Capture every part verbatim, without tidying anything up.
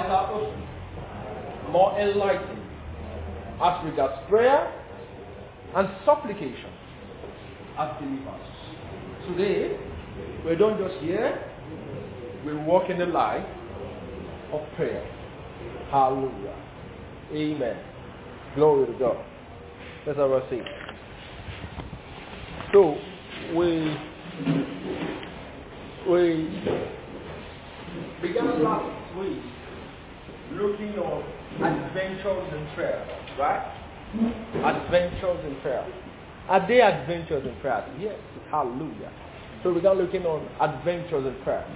eyes are open, more enlightened as regards prayer and supplication as believers. Today, we don't just hear, we walk in the light of prayer. Hallelujah. Amen. Glory to God. Let's have a seat. So, we we began last week looking on adventures in prayer, right? Adventures in prayer. Are they adventures in prayer? Yes. Hallelujah. So we began looking on adventures in prayer.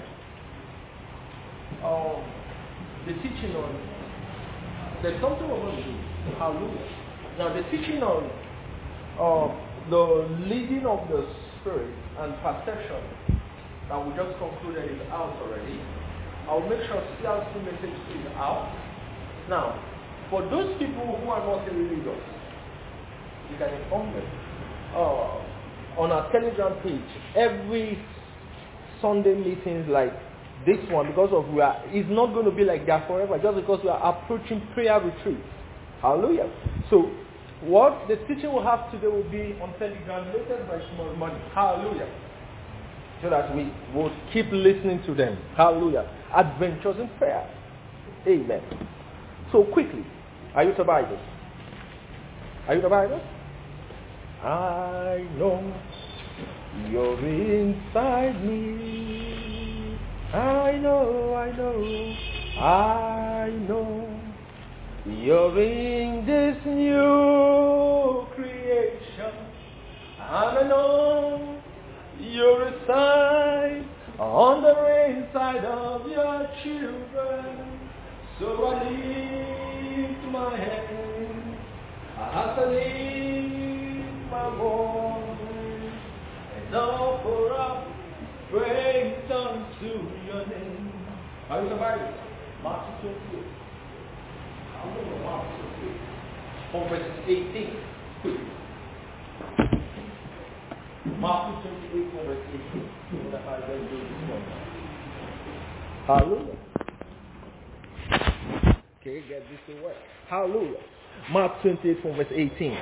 Um, the teaching on, there's something we're going to do. Hallelujah. Now the teaching on uh, the leading of the Spirit and perception that we just concluded is out already. I'll make sure C R C message is out. Now, for those people who are not religious, you can inform them. Uh, on our Telegram page, every Sunday meetings like this one, because of we are, it's not going to be like that forever, just because we are approaching prayer retreats. Hallelujah. So, what the teaching we'll have today will be on Telegram later by tomorrow morning. Hallelujah. So that we will keep listening to them. Hallelujah. Adventures in prayer. Amen. So quickly, are you the Bible? Are you the Bible? I know you're inside me. I know, I know, I know you're in this new creation. And I know you're a sign on the inside of your children. So I lift my hand as I lift my voice and offer up praise unto your name. Are you the Bible? Matthew twenty-eight. I'm going to Matthew twenty-eight. From verses eighteen. Quick. Matthew twenty-eight, from verse eighteen. That's how I do this one. Hallelujah. Okay, get this to work. Hallelujah. Mark twenty-eight from verse eighteen.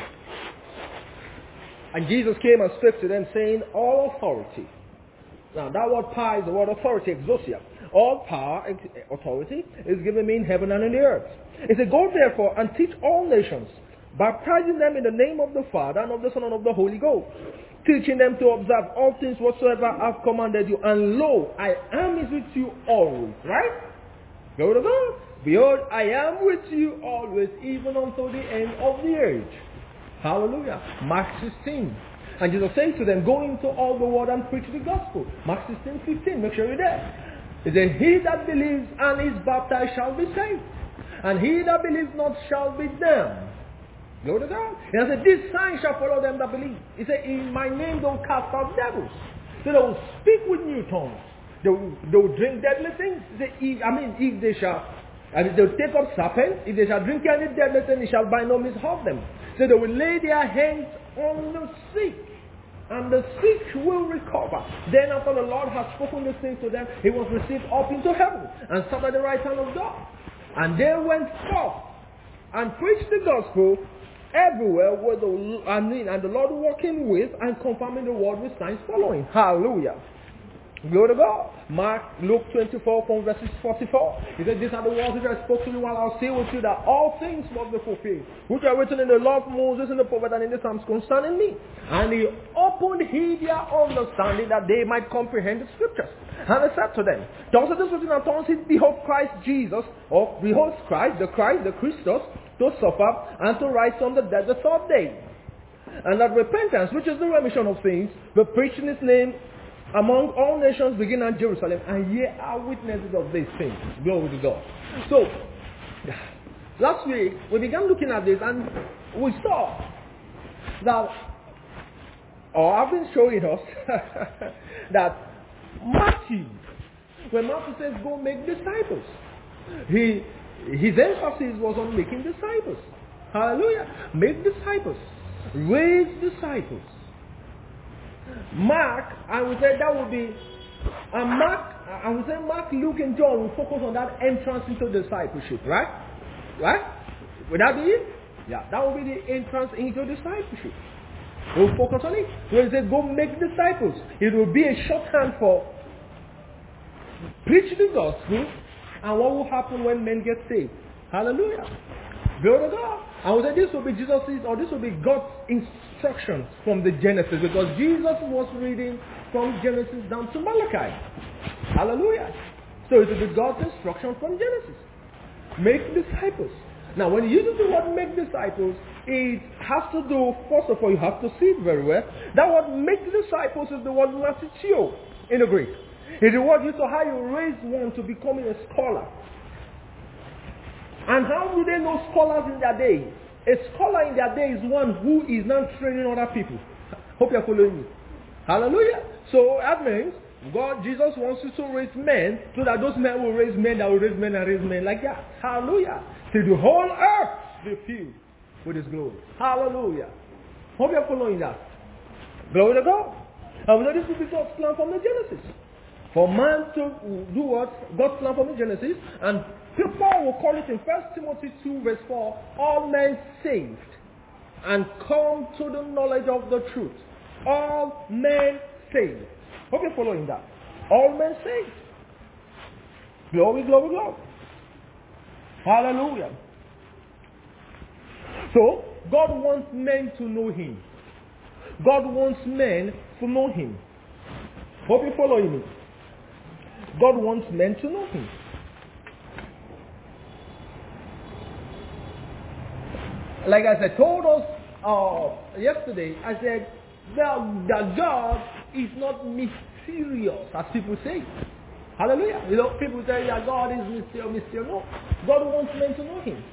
And Jesus came and spoke to them, saying, all authority. Now that word power is the word authority, exousia. All power, authority, is given me in heaven and in the earth. It said, go therefore and teach all nations, baptizing them in the name of the Father and of the Son and of the Holy Ghost, teaching them to observe all things whatsoever I have commanded you. And lo, I am is with you always. Right? Go to God. Behold, I am with you always, even until the end of the age. Hallelujah. Mark sixteen. And Jesus said to them, go into all the world and preach the gospel. Mark sixteen, fifteen. Make sure you're there. He said, he that believes and is baptized shall be saved, and he that believes not shall be damned. Go to God. He said, this sign shall follow them that believe. He said, in my name don't cast out devils. So they will speak with new tongues. They will, they will drink deadly things. They eat, I mean, if they shall, and if they will take up serpents, if they shall drink any deadly thing, it shall by no means hurt them. So they will lay their hands on the sick, and the sick will recover. Then after the Lord has spoken these things to them, he was received up into heaven and sat at the right hand of God. And they went forth and preached the gospel everywhere where the, I mean, and the Lord working with and confirming the word with signs following. Hallelujah. Glory to God. Mark, Luke twenty-four from verses forty-four. He said, these are the words which I spoke to you while I was still with you, that all things must be fulfilled, which are written in the law of Moses and the prophet and in the Psalms concerning me. And he opened he their understanding that they might comprehend the scriptures. And he said to them, those are the written and tongues, behold Christ Jesus, or behold Christ, the Christ, the Christos, to suffer and to rise from the dead the third day. And that repentance, which is the remission of sins, be preached in his name among all nations, beginning at Jerusalem, and ye are witnesses of these things. Glory to God. So, last week, we began looking at this, and we saw that, or I've been showing us, that Matthew, when Matthew says, go make disciples, he, his emphasis was on making disciples. Hallelujah. Make disciples. Raise disciples. Mark, I would say that would be, and Mark I would say Mark, Luke, and John will focus on that entrance into discipleship, right? Right? Would that be it? Yeah, that will be the entrance into discipleship. We'll focus on it. When it says go make disciples, it will be a shorthand for preach the gospel and what will happen when men get saved. Hallelujah. Glory to God. I would say this will be Jesus' or this will be God's instructions from the Genesis, because Jesus was reading from Genesis down to Malachi. Hallelujah. So it will be God's instruction from Genesis. Make disciples. Now when he uses the word make disciples, it has to do, first of all, you have to see it very well. That word make disciples is the word matitio in the Greek. It's the word used to how you raise one to becoming a scholar. And how do they know scholars in their day? A scholar in their day is one who is not training other people. Hope you're following me. Hallelujah. So that means God, Jesus wants you to raise men so that those men will raise men that will raise men and raise men like that. Hallelujah. Till the whole earth be filled with his glory. Hallelujah. Hope you're following that. Glory to God. And we know this will be God's plan from the Genesis. For man to do what? God's plan from the Genesis. And Paul will call it in First Timothy two verse four, all men saved and come to the knowledge of the truth. All men saved. Hope you're following that. All men saved. Glory, glory, glory. Hallelujah. So, God wants men to know him. God wants men to know him. Hope you're following me. God wants men to know him. Like I said, told us uh, yesterday, I said that, that God is not mysterious, as people say. Hallelujah. You know, people say that God is mysterious, mysterious. No. God wants men to know him.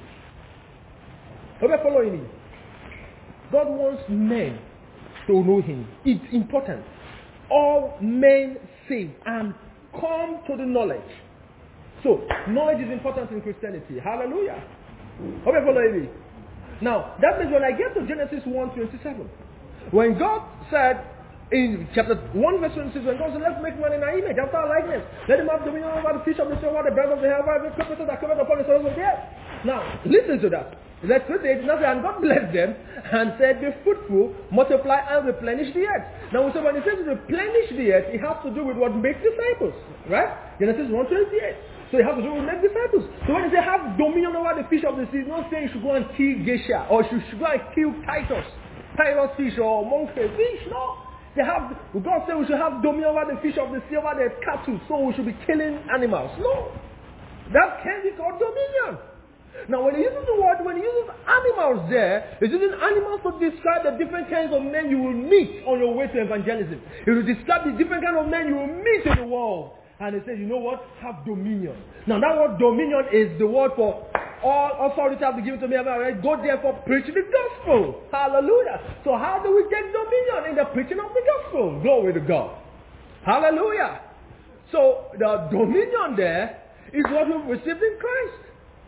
Hope you're following me. God wants men to know him. It's important. All men saved and come to the knowledge. So, knowledge is important in Christianity. Hallelujah. Hope you're following me. Now, that means when I get to Genesis one twenty-seven, when God said in chapter one verse twenty-six, when God said, let's make man in our image, after our likeness, let him have dominion over the fish of the sea, over the birds of the air, over every creature that cometh upon the surface of the earth. Now, listen to that. Verse twenty-eight, now and God blessed them and said, be fruitful, multiply and replenish the earth. Now, so when he says replenish the earth, it has to do with what makes disciples, right? Genesis one twenty-eight. So it has to do with make disciples. So when they say have dominion over the fish of the sea, it's not saying you should go and kill geisha or you should go and kill Titus, Titus fish or monkey fish. No. They have, God said we should have dominion over the fish of the sea, over the cattle, so we should be killing animals. No. That can't be called dominion. Now when he uses the word, when he uses animals there, he's using animals to describe the different kinds of men you will meet on your way to evangelism. He will describe the different kind of men you will meet in the world. And he says, you know what? Have dominion. Now that word dominion is the word for all authority have been given to me. Right? Go therefore preach the gospel. Hallelujah. So how do we take dominion? In the preaching of the gospel. Glory to God. Hallelujah. So the dominion there is what we've received in Christ.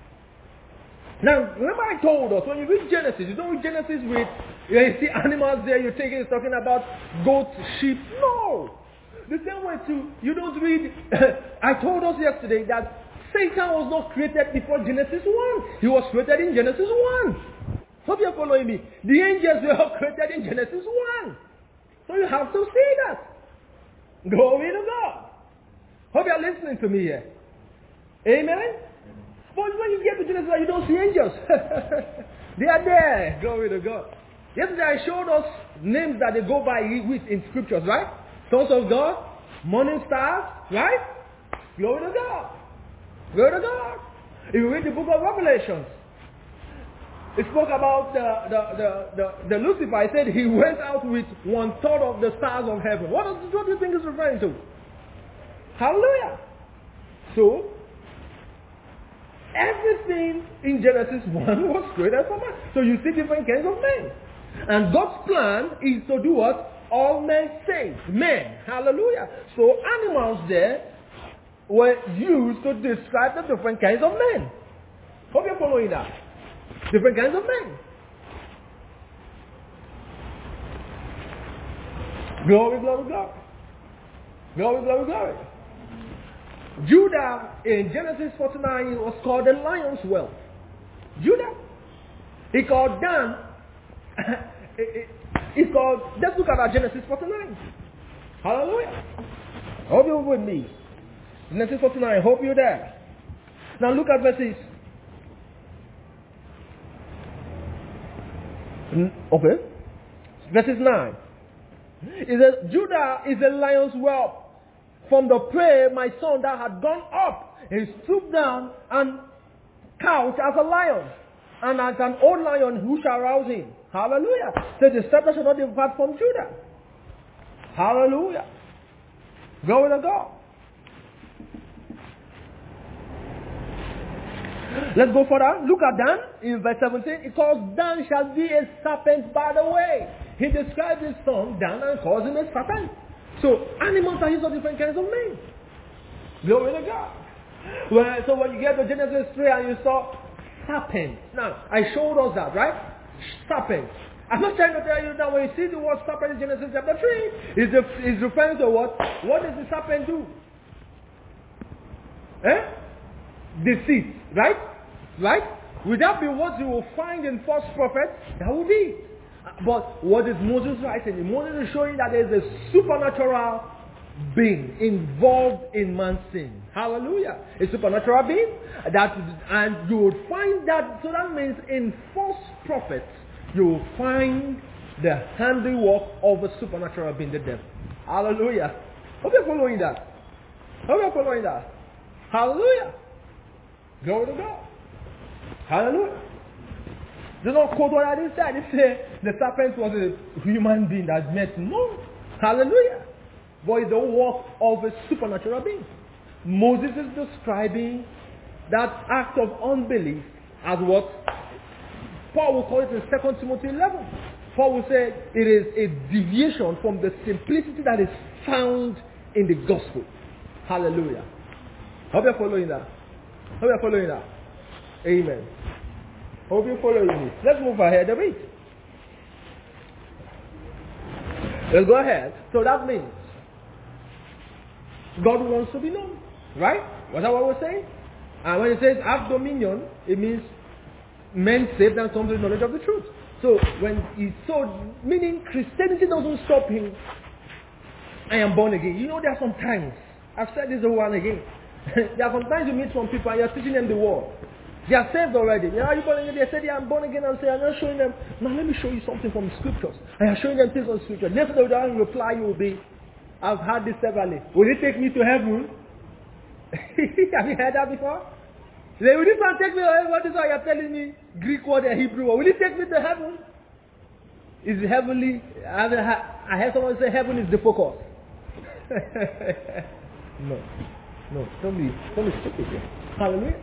Now, remember I told us, when you read Genesis, you don't read Genesis with, you see animals there, you think it's talking about goats, sheep. No. The same way too, you don't read, I told us yesterday that Satan was not created before Genesis one. He was created in Genesis one. Hope you're following me. The angels were all created in Genesis one. So you have to see that. Glory to God. Hope you're listening to me here. Amen? But when you get to Genesis one, you don't see angels. They are there. Glory to God. Yesterday I showed us names that they go by with in scriptures, right? Sons of God, morning stars, right? Glory to God. Glory to God. If you read the book of Revelations, it spoke about the, the, the, the, the Lucifer. It said he went out with one third of the stars of heaven. What, is, what do you think it's referring to? Hallelujah. So, everything in Genesis one was created from man. So you see different kinds of men. And God's plan is to do what? All men saved. Men. Hallelujah. So animals there were used to describe the different kinds of men. Hope you're following that. Different kinds of men. Glory, glory, glory. Glory, glory, glory. Judah in Genesis forty-nine was called the lion's whelp. Judah. He called Dan. It's called, let's look at our Genesis forty-nine. Hallelujah. Hope you're with me. Genesis forty-nine, hope you're there. Now look at verses. Okay. Verses nine. It says, Judah is a lion's whelp. From the prey, my son, that had gone up. He stooped down and couched as a lion. And as an old lion, who shall rouse him? Hallelujah. So the scepter shall not depart from Judah. Hallelujah. Glory to God. Let's go further. Look at Dan in verse seventeen. It calls Dan shall be a serpent by the way. He describes his son Dan and calls him a serpent. So animals are used of different kinds of names. Glory to God. Well, so when you get to Genesis three and you saw serpent. Now, I showed us that, right? Serpent. I'm not trying to tell you that when you see the word serpent in Genesis chapter three, is is referring to what? What does the serpent do? Eh? Deceit, right? Right? Would that be what you will find in false prophets? That would be. But what is Moses writing? Moses is showing that there is a supernatural being involved in man's sin. Hallelujah. A supernatural being. That, and you would find that, so that means in false prophets, you will find the handiwork of a supernatural being, the devil. Hallelujah. Hope you're following that. Hope you're following that. Hallelujah. Glory to God. Hallelujah. Do not quote what I didn't say. I didn't say the serpent was a human being that met. No. Hallelujah. But it's the work of a supernatural being. Moses is describing that act of unbelief as what? Paul will call it in Second Timothy eleven. Paul will say it is a deviation from the simplicity that is found in the gospel. Hallelujah. Hope you're following that. Hope you're following that. Amen. Hope you're following me. Let's move ahead a bit. Let's go ahead. So that means God wants to be known. Right? Was that what we're saying? And when it says have dominion, it means men saved and come to the knowledge of the truth. So when he so meaning Christianity doesn't stop him. I am born again. You know there are some times, I've said this over and again. There are some times you meet some people and you're teaching them the word. They are saved already. You know, are you born again? They say they are born again and say, I'm not showing them. Now let me show you something from the scriptures. I am showing them things from the scriptures. Next day they will reply, you will be, I've heard this severally. Will it take me to heaven? Have you heard that before? They will this one take me to heaven? What is why you're telling me Greek word and Hebrew word? Will it take me to heaven? Is it heavenly? I heard someone say heaven is the focus. No. No. Don't be, don't be stupid here. Hallelujah.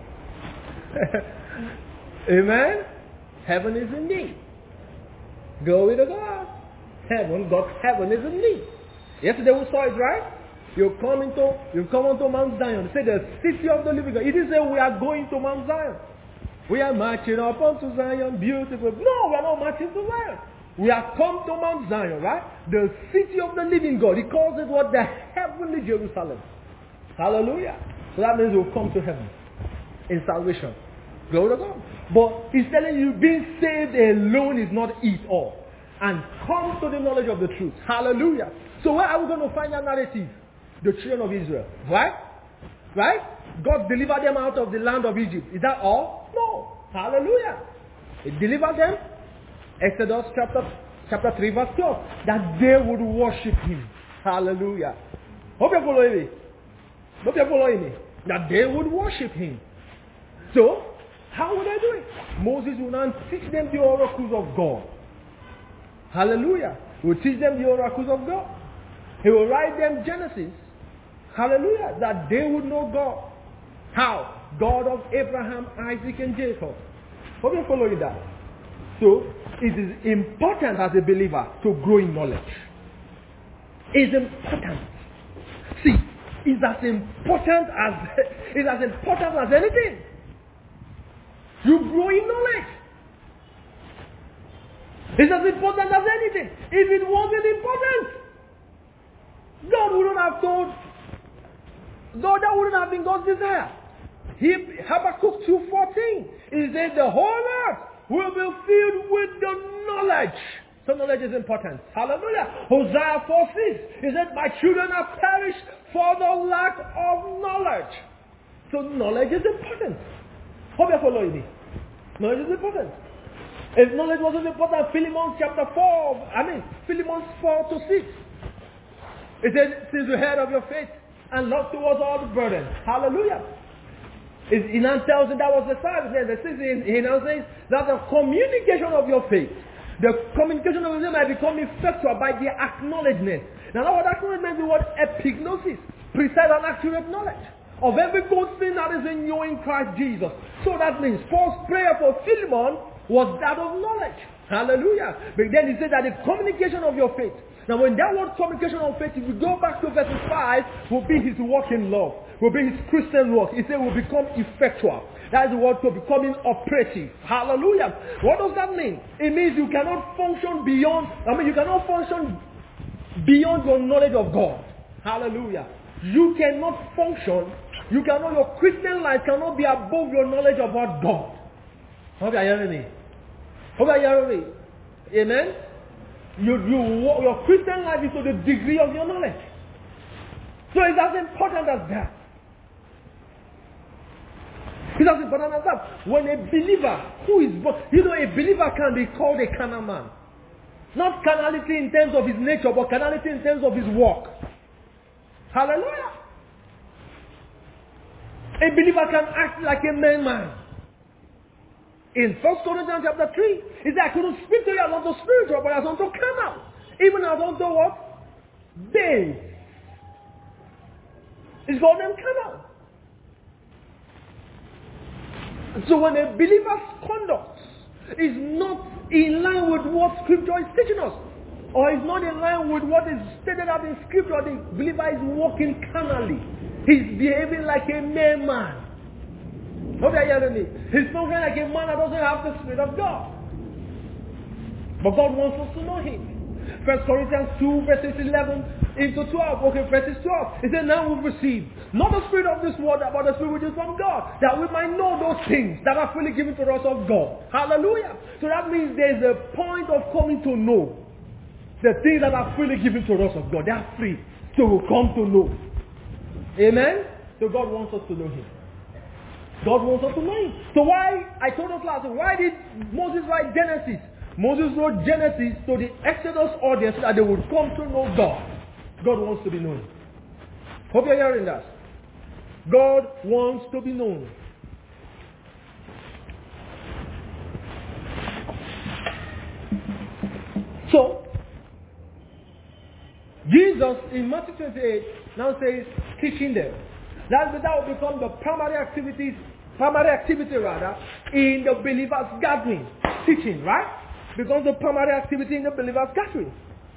Amen. Heaven is in thee. Glory to God. Heaven, God's heaven is in thee. Yesterday we saw it, right? You come into, you come onto Mount Zion. Say the city of the living God. It didn't say we are going to Mount Zion. We are marching up onto Zion, beautiful. No, we are not marching to Zion. We have come to Mount Zion, right? The city of the living God. He calls it what? The heavenly Jerusalem. Hallelujah. So that means we'll come to heaven in salvation. Glory to God. But he's telling you being saved alone is not it all. And come to the knowledge of the truth. Hallelujah. So where are we going to find that narrative? The children of Israel. Right? Right? God delivered them out of the land of Egypt. Is that all? No. Hallelujah. He delivered them. Exodus chapter, chapter three verse twelve. That they would worship him. Hallelujah. Hope you're following me. Hope you're following me. That they would worship him. So, how would I do it? Moses will now teach them the oracles of God. Hallelujah. He will teach them the oracles of God. He will write them Genesis. Hallelujah. That they would know God. How? God of Abraham, Isaac, and Jacob. Hope you're following that. So, it is important as a believer to grow in knowledge. It's important. See, it's as important as it's as important as anything. You grow in knowledge. It's as important as anything. If it wasn't important, God wouldn't have told though that wouldn't have been God's desire. He, Habakkuk two fourteen, he said the whole earth will be filled with the knowledge. So knowledge is important. Hallelujah. Hosea four six, he said, my children are perished for the lack of knowledge. So knowledge is important. Hope you're following me. Knowledge is important. If knowledge wasn't important, Philemon chapter four, I mean, Philemon four to six. It says, since the head of your faith and love towards all the burden. Hallelujah. It, he now tells you that was the sign. He now says that the communication of your faith, the communication of your faith might become effectual by the acknowledgement. Now, what acknowledgement is the word epignosis, precise and accurate knowledge of every good thing that is in you in Christ Jesus. So that means Paul's prayer for Philemon was that of knowledge. Hallelujah. But then he said that the communication of your faith. Now when that word communication of faith, if you go back to verse five, will be his walk in love. Will be his Christian work. He said will become effectual. That is the word for becoming operative. Hallelujah. What does that mean? It means you cannot function beyond, I mean you cannot function beyond your knowledge of God. Hallelujah. You cannot function, you cannot, your Christian life cannot be above your knowledge about God. Hope you are hearing me. Hope you are hearing me. Amen. You, you, your Christian life is to the degree of your knowledge. So it's as important as that. It's as important as that. When a believer who is born, you know, a believer can be called a carnal man. Not carnality in terms of his nature, but carnality in terms of his work. Hallelujah. A believer can act like a man man. In First Corinthians chapter three, he said, I couldn't speak to you as unto spiritual, but as unto carnal. Even as unto what? Babes. It's called them carnal. So when a believer's conduct is not in line with what Scripture is teaching us, or is not in line with what is stated out in Scripture, the believer is walking carnally. He's behaving like a mere man. Hope you are hearing me. He's functioning like a man that doesn't have the Spirit of God. But God wants us to know Him. First Corinthians two verses eleven into twelve. Okay, verses twelve. It says, now we've received not the spirit of this world, but the Spirit which is from God, that we might know those things that are freely given to us of God. Hallelujah. So that means there's a point of coming to know the things that are freely given to us of God. They are free. So we'll come to know. Amen? So God wants us to know Him. God wants us to know Him. So why, I told us last week, why did Moses write Genesis? Moses wrote Genesis to the Exodus audience so that they would come to know God. God wants to be known. Hope you're hearing that. God wants to be known. So, Jesus in Matthew twenty-eight now says, teaching them. That, that will become the primary activities, primary activity rather, in the believers' gathering. Teaching, right? Becomes the primary activity in the believers' gathering.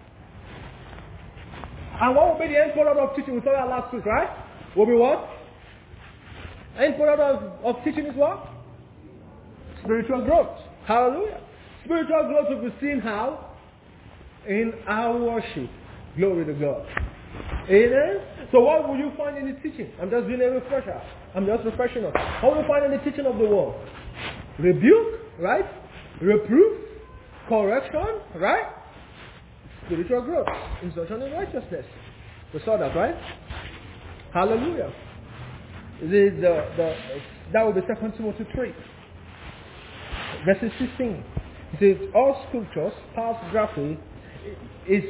And what will be the end product of teaching? We saw that last week, right? Will be what? End product of, of teaching is what? Spiritual growth. Hallelujah. Spiritual growth will be seen how? In our worship. Glory to God. Amen? So what will you find in the teaching? I'm just doing a refresher. I'm just refreshing us. What will you find in the teaching of the word? Rebuke, right? Reproof, correction, right? Spiritual growth, instruction in righteousness. We saw that, right? Hallelujah. The, the, the, that will be Second Timothy three. Verse sixteen. It says, all scriptures, past graphic, is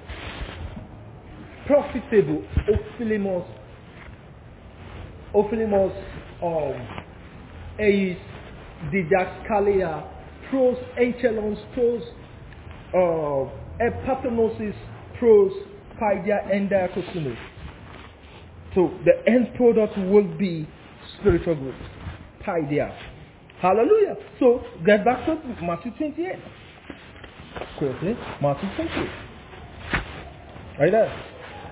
profitable. Ophilimos, Ophilimos, um, eis, didaskalia, pros, enchelons, pros, uh, epapenosis, pros, paidia, and diacosumis. So the end product will be spiritual growth. Paidia. Hallelujah. So get back to Matthew twenty-eight. Quickly, Matthew twenty-eight. Right there.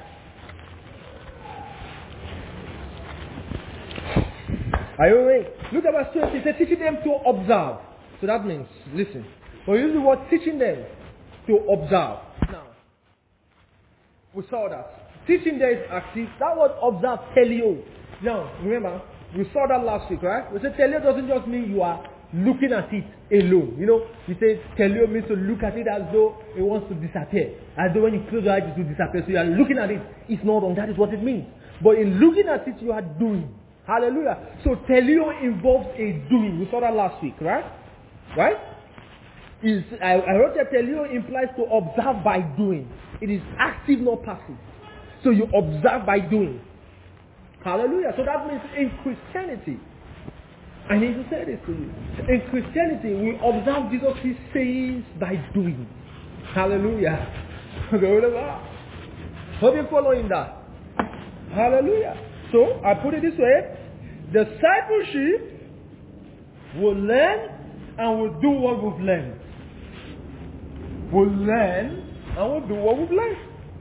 Are you ready? Look at verse twenty. It says teaching them to observe. So that means, listen. We use the word teaching them to observe. Now, we saw that. Teaching there is active. That word observe, teleo. Now, remember, we saw that last week, right? We said teleo doesn't just mean you are looking at it alone. You know, we say teleo means to look at it as though it wants to disappear. As though when you close your eyes it will disappear. So you are looking at it. It's not wrong. That is what it means. But in looking at it, you are doing. Hallelujah. So teleo involves a doing. We saw that last week, right? Right? Is I, I wrote that teleo implies to observe by doing. It is active, not passive. So you observe by doing. Hallelujah. So that means in Christianity, I need to say this to you. In Christianity, we observe Jesus' sayings by doing. Hallelujah. Glory to God. Hope you're following that. Hallelujah. So I put it this way. Discipleship will learn and will do what we've learned. We'll learn and we'll do what we've learned.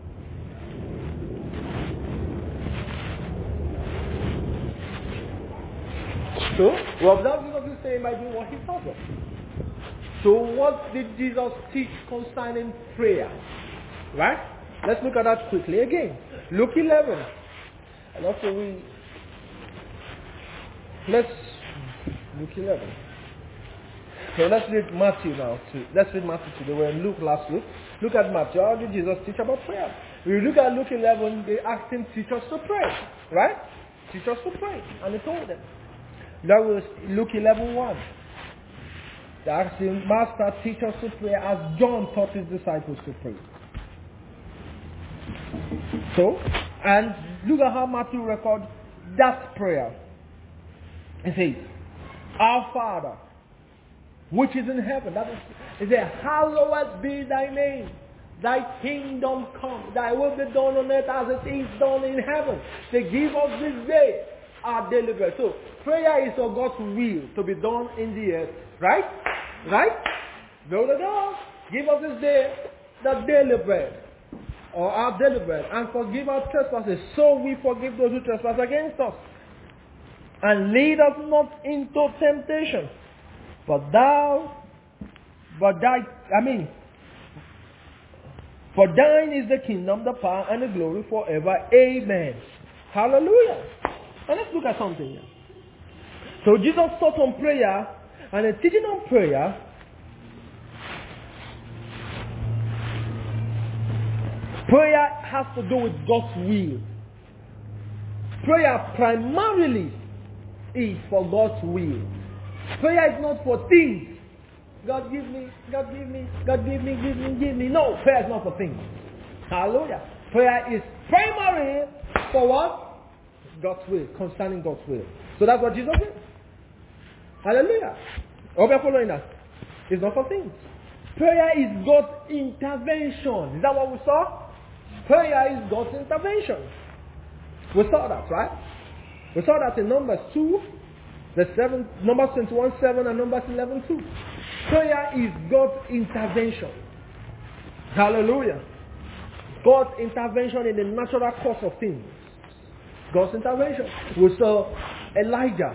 So, we observe Jesus is saying by doing what he tells us. So, what did Jesus teach concerning prayer? Right? Let's look at that quickly again. Luke eleven. And also we... Let's... Luke eleven. So let's read Matthew now. Too. Let's read Matthew today. We were in Luke last week. Look at Matthew. How did Jesus teach about prayer? We look at Luke eleven. They asked him, teach us to pray. Right? Teach us to pray. And he told them. That was Luke eleven one. They asked him, Master, teach us to pray as John taught his disciples to pray. So, and look at how Matthew records that prayer. It says, Our Father, which is in heaven. That is, it says, hallowed be thy name. Thy kingdom come. Thy will be done on earth as it is done in heaven. They give us this day our daily bread. So, prayer is for God's will to be done in the earth. Right? Right? Go to God. Give us this day the daily bread. Or our daily bread. And forgive our trespasses. So we forgive those who trespass against us. And lead us not into temptation. But thou, but thy, I mean, for thine is the kingdom, the power, and the glory forever. Amen. Hallelujah. Now let's look at something here. So Jesus taught on prayer, and the teaching on prayer prayer has to do with God's will. Prayer primarily is for God's will. Prayer is not for things. God give me, God give me, God give me, give me, give me. No, prayer is not for things. Hallelujah. Prayer is primary for what? God's will, concerning God's will. So that's what Jesus did. Hallelujah. Hope you're following that. It's not for things. Prayer is God's intervention. Is that what we saw? Prayer is God's intervention. We saw that, right? We saw that in Numbers two, the seven, Numbers twenty-one seven and Numbers eleven two. Prayer is God's intervention. Hallelujah. God's intervention in the natural course of things. God's intervention. We saw Elijah.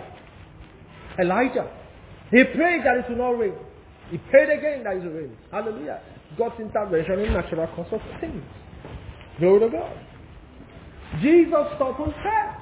Elijah. He prayed that it will not rain. He prayed again that it will rain. Hallelujah. God's intervention in natural course of things. Glory to God. Jesus taught on prayer.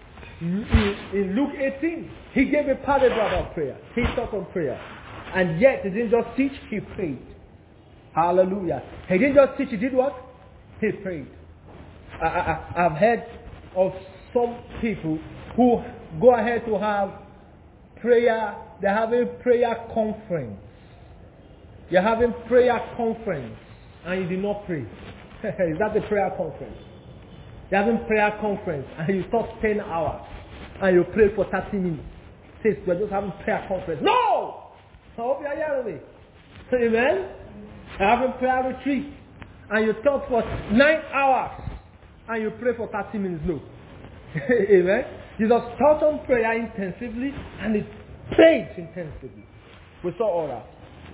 In, in Luke eighteen, he gave a parable about prayer. He taught on prayer. And yet, he didn't just teach, he prayed. Hallelujah. He didn't just teach, he did what? He prayed. I, I, I've heard of some people who go ahead to have prayer, they're having prayer conference. You're having prayer conference and you did not pray. Is that the prayer conference? You're having prayer conference and you talk ten hours and you pray for thirty minutes. Says we're just having prayer conference. No! I hope you're hearing me. Amen? You're having prayer retreat and you talk for nine hours and you pray for thirty minutes. No. Amen? Jesus taught on prayer intensively and he prayed intensively. We saw all that.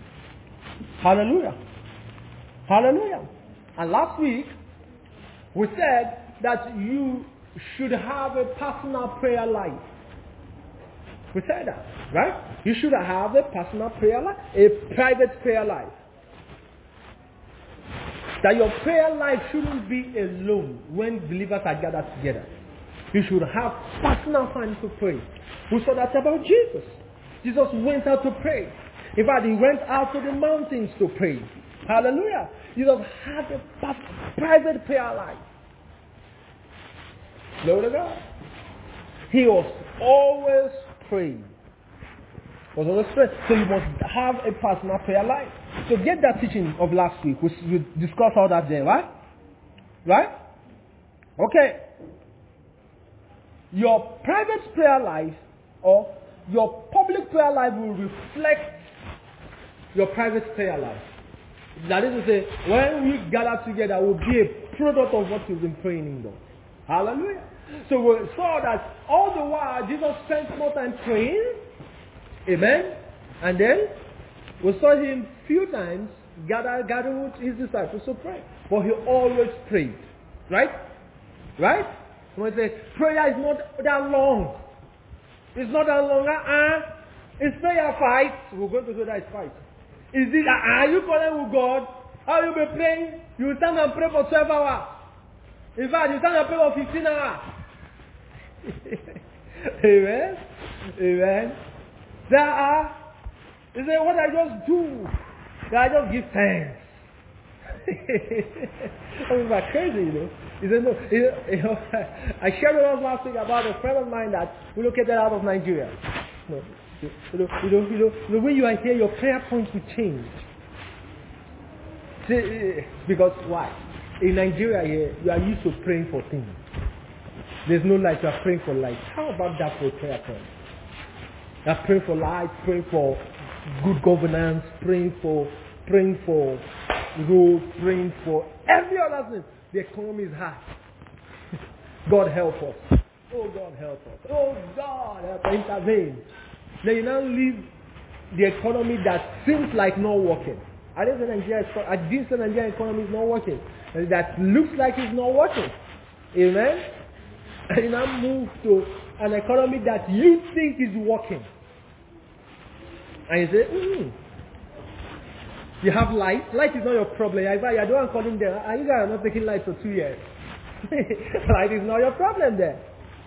Hallelujah. Hallelujah. And last week, we said that you should have a personal prayer life. We said that, right? You should have a personal prayer life, a private prayer life. That your prayer life shouldn't be alone when believers are gathered together. You should have personal time to pray. We saw that about Jesus. Jesus went out to pray. In fact, he went out to the mountains to pray. Hallelujah. Jesus had a private prayer life. Glory to God. He was always praying. Was always praying. So you must have a personal prayer life. So get that teaching of last week. We, we discussed all that there, right? Right? Okay. Your private prayer life or your public prayer life will reflect your private prayer life. That is to say, when we gather together, will be a product of what you've been praying in God. Hallelujah. So we saw that all the while Jesus spent more time praying. Amen. And then we saw him few times gather, gather with his disciples to pray. But he always prayed. Right? Right? Someone says, prayer is not that long. It's not that long. Uh-uh. It's prayer fight. We're going to say that it's fight. Is this, uh, are you calling with God? How you be praying? You stand and pray for twelve hours. In fact, you stand and pray for fifteen hours. Amen? Amen? There are, you say, what I just do? That I just give thanks. I mean, that's crazy, you know. He said, no, you know, I shared with us last week about a friend of mine that relocated out of Nigeria. No. You know, you know, you know, the way you are here, your prayer points will change. See, because why? In Nigeria here, you are used to praying for things. There's no light, you are praying for light. How about that for a prayer point? You are praying for light, praying for good governance, praying for praying for roads, praying for every other thing. The economy is hard. God help us. Oh God help us. Oh God help us. Intervene. Then you now leave the economy that seems like not working. I didn't say Nigeria, I didn't say Nigeria economy is not working. That looks like it's not working. Amen? And you now move to an economy that you think is working. And you say, mm. You have light. Light is not your problem. I don't want to call him there. You guys are not taking light for two years. Light is not your problem there.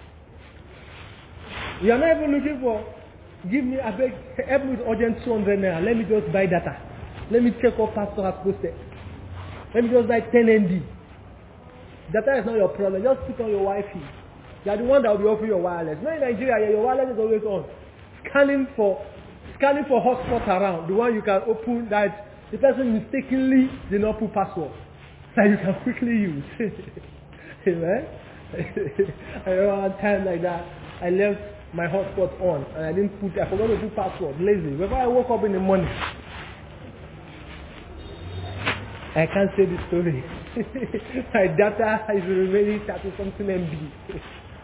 You are not even looking for, give me, I beg, help me with urgent two hundred naira. Let me just buy data. Let me check what pastor has posted. Let me just buy ten M B. Data is not your problem. Just put on your Wi-Fi. You are the one that will be offering your wireless. Not in Nigeria, your wireless is always on. Scanning for, scanning for hotspots around. The one you can open that the person mistakenly did not put password. That you can quickly use. Amen? I remember a time like that. I left my hotspot on and I didn't put, I forgot to put password, lazy. Before I woke up in the morning, I can't say this story. My data is remaining thirty something M B.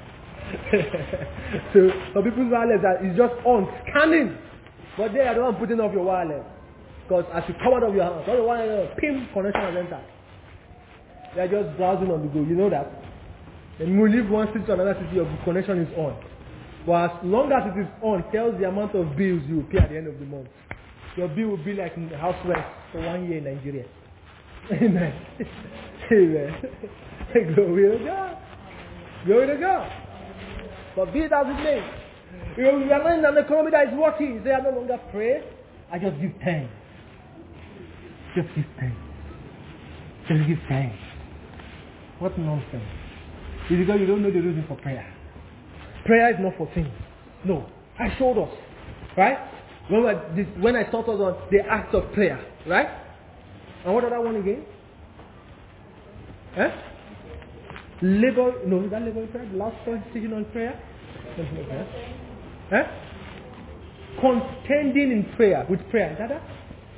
So for people's wireless, it's just on, scanning. But there, I don't want putting off your wireless. Because as you come out of your house, all the wireless, ping, connection has entered. They are just browsing on the go, you know that. And when you leave one city to another city, your connection is on. But as long as it is on, it tells the amount of bills you will pay at the end of the month. Your bill will be like in the house rent for one year in Nigeria. Amen. Amen. Glory to God. Glory to God. But be it as it may. You know, we are not in an economy that is working. You say, I no longer pray. I just give thanks. Just give thanks. Just give thanks. What nonsense. It's because you don't know the reason for prayer. Prayer is not for things. No. I showed us. Right? When, this, when I taught us on the act of prayer. Right? And what other one again? Eh? Labor, no, is that labor prayer? The last point teaching on prayer? Eh? Contending in prayer, with prayer. Is that that?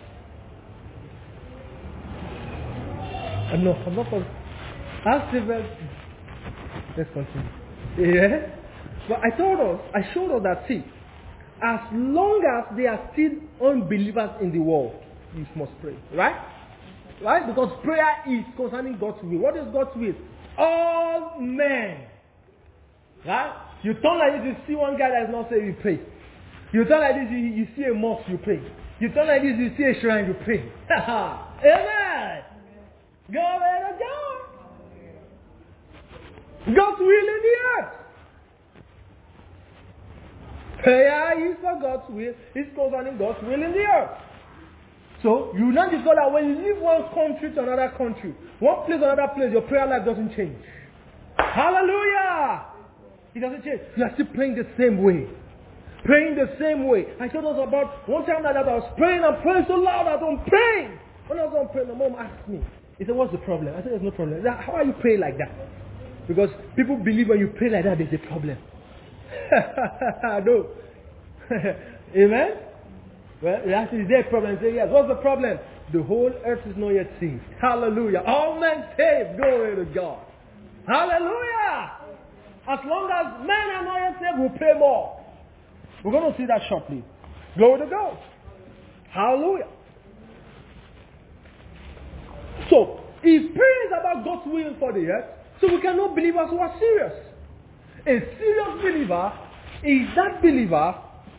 Uh, no, I'm not going to. Ask the verse. Let's continue. Yeah? But I told us, I showed us that, see, as long as there are still unbelievers in the world, you must pray. Right? Right? Because prayer is concerning God's will. What is God's will? All men. Right? You turn like this, you see one guy that is not saying you pray. You turn like this, you, you see a mosque, you pray. You turn like this, you see a shrine, you pray. Amen. Glory to God. God's will in the earth. Prayer is for God's will. It's concerning God's will in the earth. So, you now discover that when you leave one country to another country, one place to another place, your prayer life doesn't change. Hallelujah! It doesn't change. You are still praying the same way. Praying the same way. I told us about one time like that I was praying and praying so loud I don't pray. When I was on praying, my mom asked me, he said, what's the problem? I said, there's no problem. Said, how are you praying like that? Because people believe when you pray like that, there's a problem. No. Amen? Well, you ask, is there a problem? Say, yes. What's the problem? The whole earth is not yet saved. Hallelujah. All men saved. Glory to God. Hallelujah. As long as men are not yet saved, we'll pray more. We're going to see that shortly. Glory to God. Hallelujah. So, if prayer is about God's will for the earth, so we cannot believers who are serious. A serious believer is that believer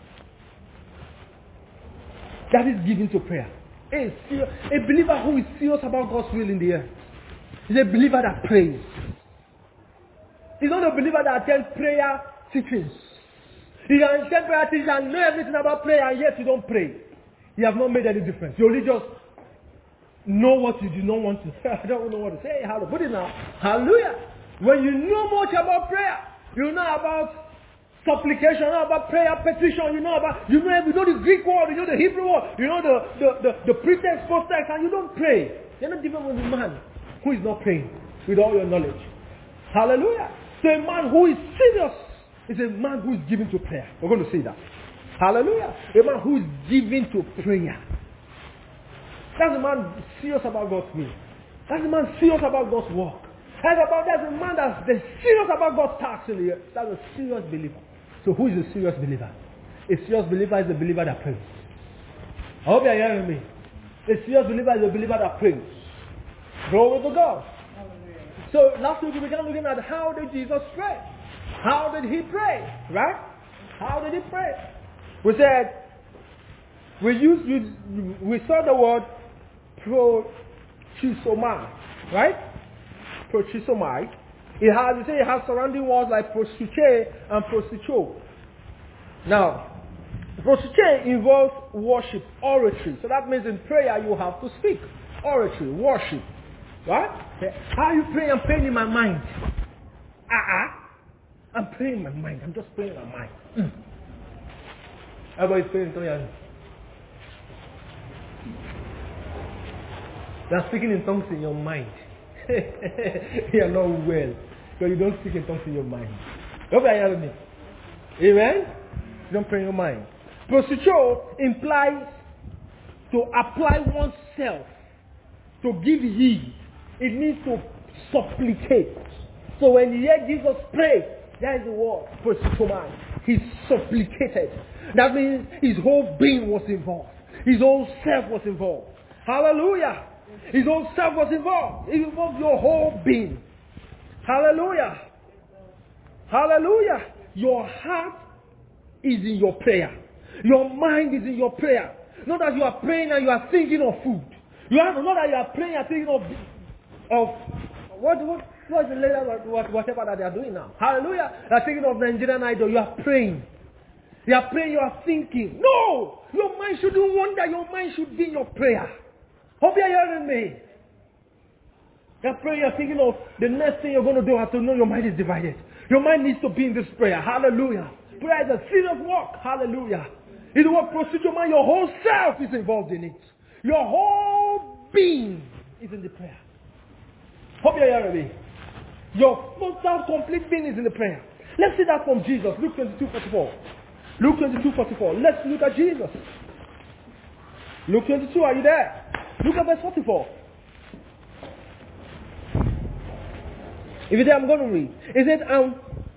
that is given to prayer. A, serious, a believer who is serious about God's will in the earth is a believer that prays. He's not a believer that attends prayer teachings. He can attend prayer teachings and know everything about prayer, and yet you don't pray. You have not made any difference. You only just know what you do not want to say. I don't know what to say. How to put it now. Hallelujah. When you know much about prayer, you know about supplication, you know about prayer petition, you know about, you know, you know the Greek word, you know the Hebrew word, you know the, the, the, the pretext, post-text, and you don't pray. You're not different from a man who is not praying with all your knowledge. Hallelujah. So a man who is serious is a man who is given to prayer. We're going to see that. Hallelujah. A man who is given to prayer. That's a man serious about God's will. That's a man serious about God's work. That's, about, that's a man that's serious about God's task in the earth. That's a serious believer. So who is a serious believer? A serious believer is a believer that prays. I hope you're hearing me. A serious believer is a believer that prays. Glory to God. So last week we began looking at how did Jesus pray? How did he pray? Right? How did he pray? We said, we used, we, we saw the word prochisomai, right? Prochisomai. It has, we say it has surrounding words like prosuche and prosucho. Now, prosuche involves worship, oratory. So that means in prayer you have to speak. Oratory, worship. Right? How are you praying? I'm praying in my mind. Uh-uh. I'm praying in my mind. I'm just praying in my mind. Mm. Everybody's praying. You're speaking in tongues in your mind. You're not well. Because you don't speak in tongues in your mind. Hope you are hearing me. Amen? You don't pray in your mind. Procedure implies to apply oneself, to give heed. It means to supplicate. So when you hear Jesus pray, that is the word, procedure. He supplicated. That means his whole being was involved. His whole self was involved. Hallelujah. His whole self was involved. It involved your whole being. Hallelujah. Hallelujah. Your heart is in your prayer. Your mind is in your prayer. Not that you are praying and you are thinking of food. You are not that you are praying and thinking of of what what what is the later what, whatever that they are doing now. Hallelujah. You are thinking of Nigerian Idol. You are praying. You are praying. You are thinking. No, your mind shouldn't wander. Your mind should be in your prayer. Hope you are hearing me. You're praying, you're thinking of the next thing you're going to do. Have to know your mind is divided. Your mind needs to be in this prayer. Hallelujah. Prayer is a serious work. Hallelujah. It's a work procedure, man. Your whole self is involved in it. Your whole being is in the prayer. Hope you're hearing me. Your total complete being is in the prayer. Let's see that from Jesus. Luke twenty-two forty-four. Luke twenty-two forty-four. Let's look at Jesus. Luke twenty-two, are you there? Look at verse forty-four. If you're there, I'm going to read. Is it, um,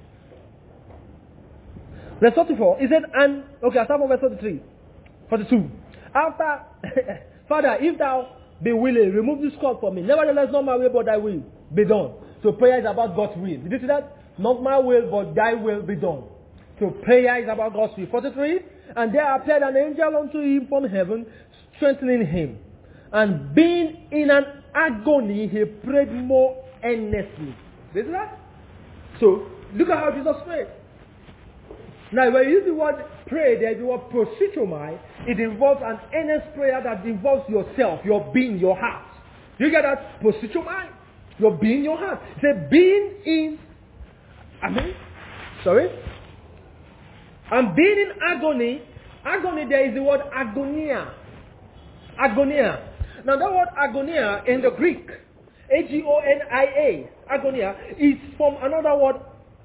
verse forty-four. Is it, and, okay, I'll start from verse forty-three. forty-two. After, Father, if thou be willing, remove this cup from me. Nevertheless, not my will, but thy will be done. So prayer is about God's will. Did you see that? Not my will, but thy will be done. So prayer is about God's will. forty-three. And there appeared an angel unto him from heaven, strengthening him. And being in an agony, he prayed more earnestly. Isn't that? So, look at how Jesus prayed. Now, when you use the word pray, there's the word proseuchomai. It involves an earnest prayer that involves yourself, your being, your heart. Do you get that? Proseuchomai. Your being, your heart. The being in, I mean, sorry. And being in agony, agony, there is the word agonia. Agonia. Now, that word agonia in the Greek, A G O N I A, agonia, is from another word,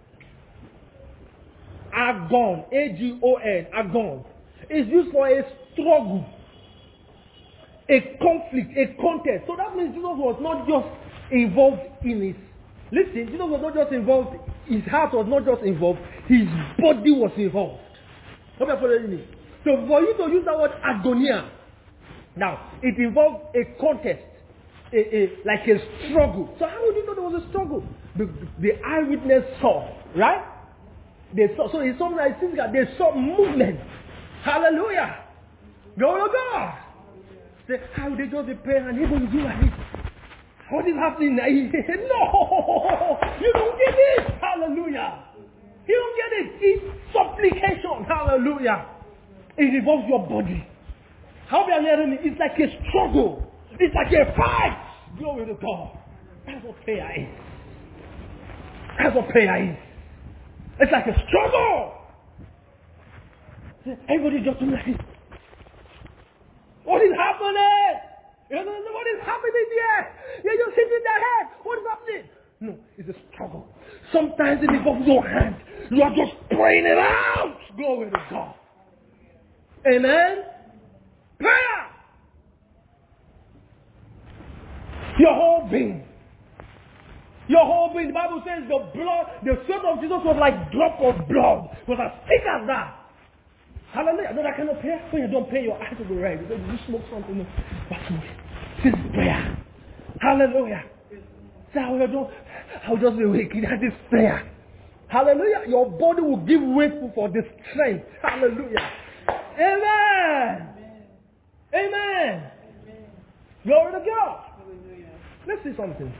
agon, A G O N, agon. It's used for a struggle, a conflict, a contest. So that means Jesus was not just involved in it. Listen, Jesus was not just involved, his heart was not just involved, his body was involved. Hope you're following me. So for you to use that word agonia, now, it involved a contest, a, a, like a struggle. So how would you know there was a struggle? The, the eyewitness saw, right? They saw, so it's something like it seems like they saw movement. Hallelujah. Glory to God. Say, how would they just be praying and able to do like this? What is happening? No, you don't get it. Hallelujah. You don't get it. It's supplication. Hallelujah. It involves your body. How we are hearing it? It's like a struggle. It's like a fight. Glory to God. That's what prayer is. That's what prayer is. It's like a struggle. Everybody just doing like this. What is happening? You don't know what is happening there. You're just hitting their head. What is happening? No, it's a struggle. Sometimes it involves your hand. You are just praying it out. Glory to God. Amen. Prayer. Your whole being. Your whole being. The Bible says the blood, the sweat of Jesus was like drop of blood. It was as thick as that. Hallelujah. No, that kind of prayer. When you don't pray, your eyes will be red. Because you smoke something. No. But this is prayer. Hallelujah. So I will, don't, I will just be weak. That is prayer. Hallelujah. Your body will give way for the strength. Hallelujah. Amen. Amen. Amen. Glory to God. Hallelujah. Let's see something.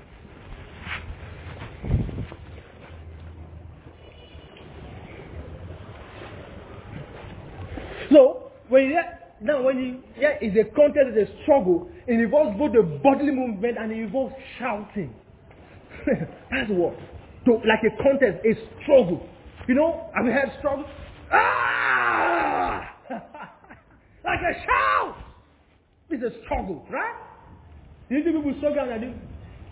So, when you now when you yeah, it's a contest, it's a struggle. It involves both the bodily movement and it involves shouting. That's what. So, like a contest, a struggle. You know, have you heard struggle? Ah! Like a shout. It's a struggle, right? You see people struggle and I do.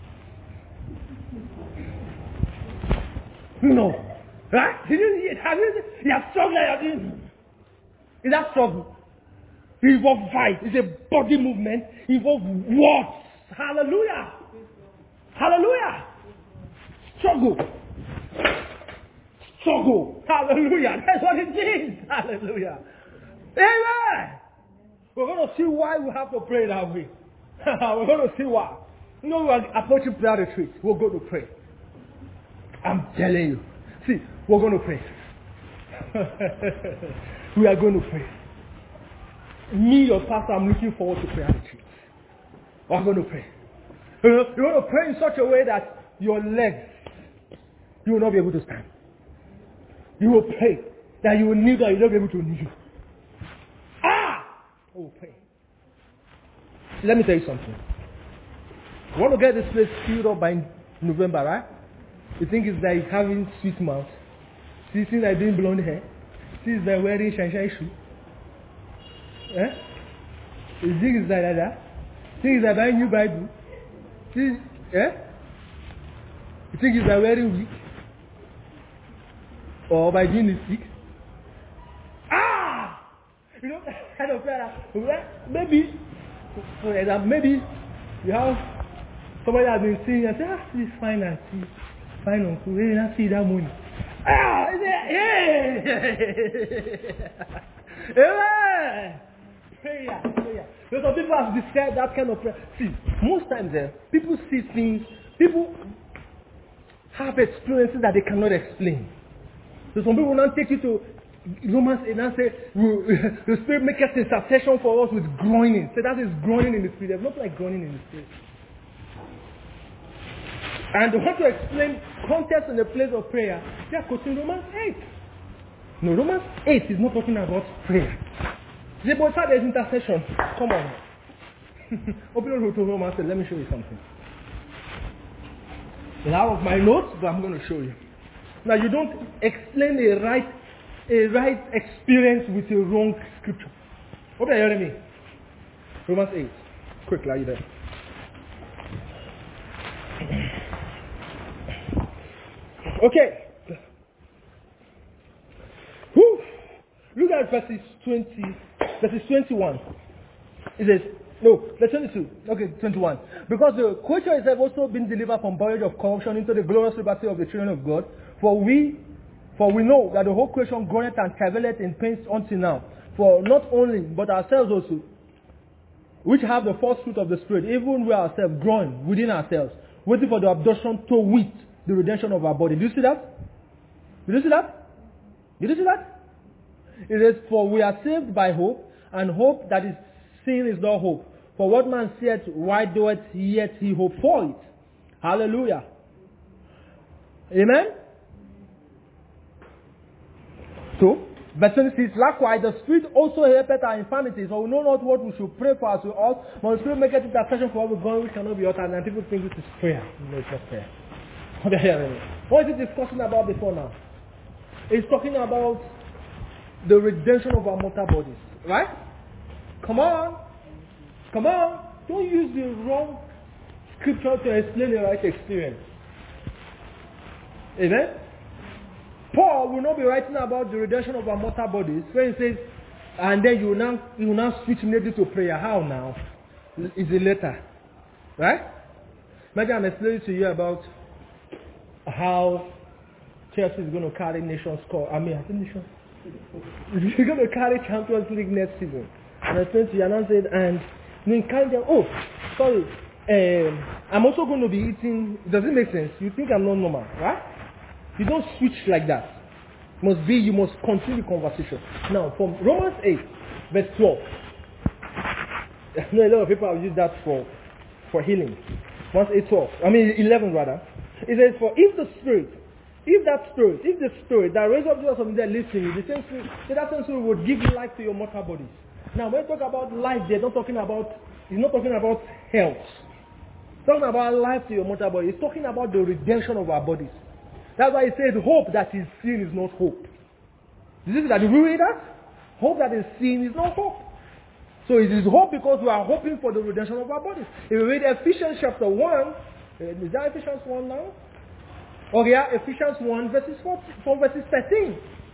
No. Right? Did you, have you, you have struggled and you do. Is that struggle? It involves fight. It's a body movement. It involves words. Hallelujah. Hallelujah. Struggle. Struggle. Hallelujah. That's what it is. Hallelujah. Amen. We're going to see why we have to pray that way. We're going to see why. You know, we are approaching prayer retreat. We're going to pray. I'm telling you. See, we're going to pray. We are going to pray. Me, your pastor, I'm looking forward to prayer retreat. We're going to pray. You're going to pray in such a way that your legs, you will not be able to stand. You will pray that you will kneel down, you will not be able to kneel. Ah! We will pray. Let me tell you something. You want to get this place filled up by November, right? You think it's like having sweet mouth. See, since I doing blonde hair. Since they're wearing shine shine shoe. Eh? You think it's like that? You think it's like buying new Bible? See, eh? You think it's like wearing wig? Or by doing lipstick? Ah! You know, kind of prayer. Maybe, for example, maybe you have somebody has been singing and say, ah, this is fine and see. Fine uncle, we didn't see that money. Ah! Yeah! Amen! Prayer, prayer. Because some people have described that kind of prayer. See, most times eh, people see things, people have experiences that they cannot explain. So some people will not take you to Romans eight and say, the Spirit maketh intercession for us with groaning. So that is groaning in the Spirit. There's not like groaning in the Spirit. And they want to explain context in the place of prayer. They are quoting Romans eight. No, Romans eight is not talking about prayer. The boy said there's intercession. Come on. Open your to Romans eight. Let me show you something. It's out of my notes, but I'm going to show you. Now, you don't explain a right, a right experience with a wrong scripture. Hope you're hearing me. Romans eight. Quickly, are you there? Okay. Whew. Look at verses twenty, verses twenty-one. It says, no, verse twenty-two. Okay, twenty-one. Because the creature is also been delivered from bondage of corruption into the glorious liberty of the children of God. For we, for we know that the whole creation groaneth and travaileth in pains until now. For not only, but ourselves also, which have the first fruit of the Spirit, even we ourselves groan within ourselves, waiting for the adoption to wit, the redemption of our body. Do you see that? Did you see that? Did you see that? It is, for we are saved by hope, and hope that is seen is not hope. For what man saith, why doeth yet he hope for it? Hallelujah. Amen? So, verse twenty-six, likewise the Spirit also helpeth our infirmities, for we know not what we should pray for as we ought, but the Spirit maketh intercession for what we go which cannot be uttered, and people think this is prayer. No, it's not prayer. What is it discussing about before now? It's talking about the redemption of our mortal bodies. Right? Come on. Come on. Don't use the wrong scripture to explain the right experience. Amen? Paul will not be writing about the redemption of our mortal bodies when he says, and then you will now, you will now switch immediately to prayer. How now? It's a letter. Right? Imagine I'm explaining to you about how Chelsea is going to carry Nations Cup. I mean, I think Nations. You're going to carry Champions League next season. And I explained to you, and I said, and then kind of, oh, sorry, um, I'm also going to be eating. Does it make sense? You think I'm not normal, right? You don't switch like that. Must be, you must continue the conversation. Now, from Romans eight, verse twelve. I know a lot of people have used that for, for healing. Romans eight, twelve. I mean, eleven rather. It says, for if the Spirit, if that Spirit, if the Spirit that raised up Jesus from the dead lives in you, the same Spirit, that same Spirit would give life to your mortal bodies. Now, when you talk about life, they're not talking about, he's not talking about health. He's talking about life to your mortal body. He's talking about the redemption of our bodies. That's why he said, hope that is seen is not hope. Did you see that? Did we read that? Hope that is seen is not hope. So it is hope because we are hoping for the redemption of our bodies. If we read Ephesians chapter one, is that Ephesians one now? Okay, yeah, Ephesians one verses four, from verses thirteen.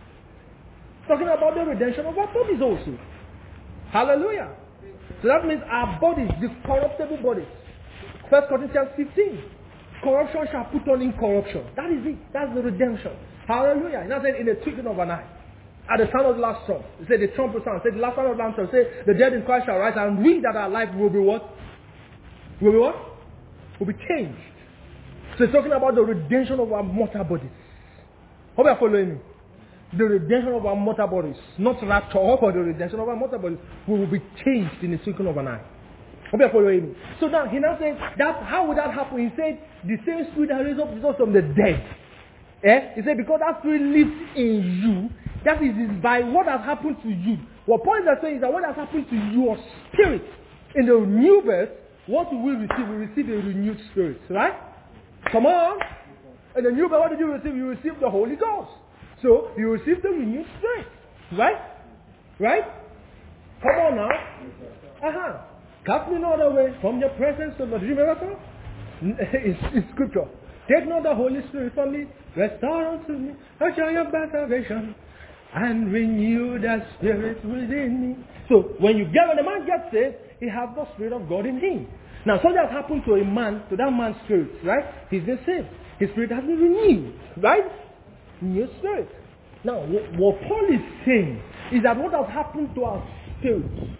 Talking about the redemption of our bodies also. Hallelujah. So that means our bodies, the corruptible bodies. First Corinthians fifteen. Corruption shall put on incorruption. That is it. That's the redemption. Hallelujah. And I said, in the twinkling of an eye, at the sound of the last trump, he said, the trump will sound. He said, the last sound of the last trump. He said, the dead in Christ shall rise, and we that are alive will be what? Will be what? Will be changed. So it's talking about the redemption of our mortal bodies. Hope you're following me. The redemption of our mortal bodies. Not rapture, but the redemption of our mortal bodies. We will be changed in the twinkling of an eye. Hope you're following me. So now he now says, that, how would that happen? He said, the same Spirit that raised up Jesus from the dead. Eh? He said, because that Spirit lives in you, that is, is by what has happened to you. What Paul is saying is that what has happened to your spirit in the new birth, what will we receive? We receive a renewed spirit. Right? Come on. In the new birth, what did you receive? You received the Holy Ghost. So, you received the renewed spirit. Right? Right? Come on now. Uh-huh. Cast me not away from your presence, O Lord. Do you remember that? It's, it's scripture. Take not the Holy Spirit from me. Restore unto me a joy of thy salvation. And renew the spirit within me. So, when you get, when a man gets saved, he has the Spirit of God in him. Now, something has happened to a man, to that man's spirit, right? He's been saved. His spirit has been renewed, right? New spirit. Now, what Paul is saying is that what has happened to our spirit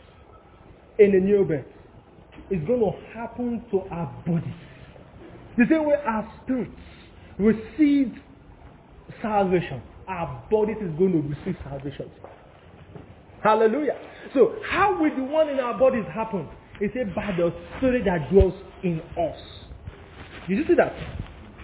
in the new birth is going to happen to our bodies. The same way our spirits receive salvation, our bodies is going to receive salvation. Hallelujah. So, how will the one in our bodies happen? It said by the Spirit that dwells in us. Did you see that?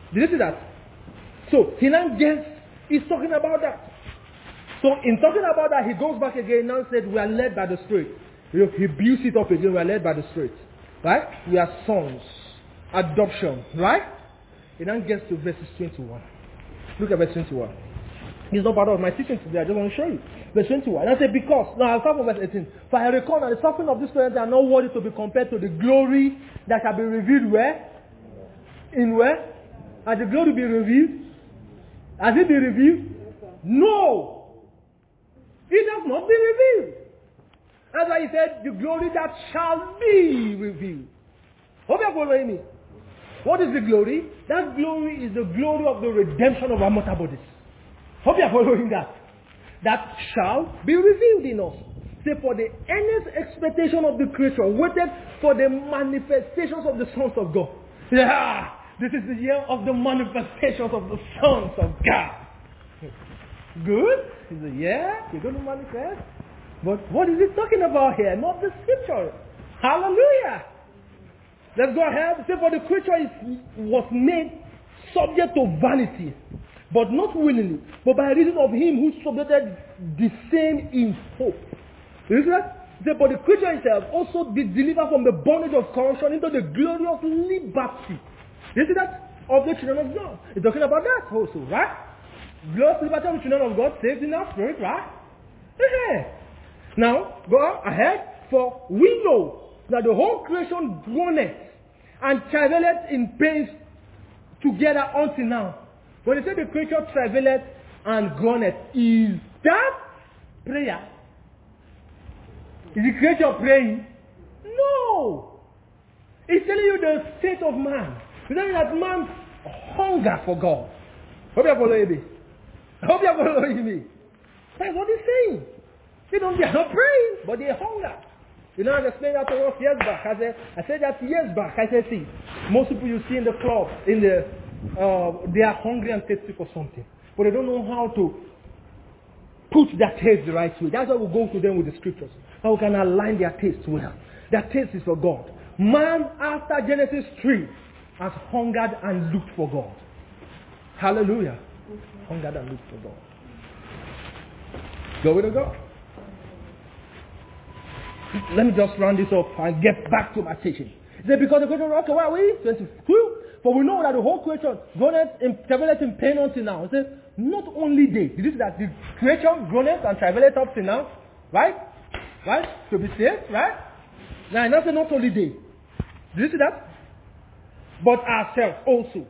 Did you see that? So he now gets, he's talking about that. So in talking about that, he goes back again now and said, we are led by the Spirit. You know, he builds it up again, we are led by the Spirit. Right? We are sons. Adoption. Right? He now gets to verses twenty-one. Look at verse twenty-one. It's not part of my teaching today, I just want to show you. Verse twenty-one. And I say, because, now I'll start from verse eighteen. For I recall that the suffering of this present are not worthy to be compared to the glory that shall be revealed where? In where? Has the glory be revealed? Has it been revealed? No! It has not been revealed. That's why he said, the glory that shall be revealed. Hope you are following me. What is the glory? That glory is the glory of the redemption of our mortal bodies. Hope you are following that. That shall be revealed in us. Say, for the earnest expectation of the creature waited for the manifestations of the sons of God. Yeah, this is the year of the manifestations of the sons of God. Good? He said, yeah, you're going to manifest. But what is he talking about here? Not the scripture. Hallelujah. Let's go ahead. Say, for the creature is, was made subject to vanity, but not willingly, but by reason of him who subjected the same in hope. You see that? Say, but the creature itself also be delivered from the bondage of corruption into the glorious liberty. You see that? Of the children of God. He's talking about that also, right? Glorious liberty of the children of God, saved in our spirit, right? Yeah. Now, go ahead. For we know that the whole creation groaneth and travaileth in pains together until now. When they say the creature travaileth and groaneth, is that prayer? Is the creature praying? No. It's telling you the state of man. It's telling you that man hunger for God. Hope you are following me. I hope you are following me. That's what he's saying. They don't, they are not praying, but they hunger. You know, I explained that to us years back. I said, I said that years back. I said, see, most people you see in the club, in the, uh, they are hungry and thirsty for something, but they don't know how to put their taste the right way. That's why we go to them with the scriptures. How we can align their taste well. Their taste is for God. Man, after Genesis three, has hungered and looked for God. Hallelujah. Hungered and looked for God. Glory to God. Let me just round this up and get back to my teaching. He said, because the creation, okay, where are we? twenty-two. For we know that the whole creation groaneth and travaileth in pain until now. He said, not only they. Did you see that? The creation groaneth and travaileth up till now. Right? Right? To be saved. Right? Now, I now say not only they. Did you see that? But ourselves also.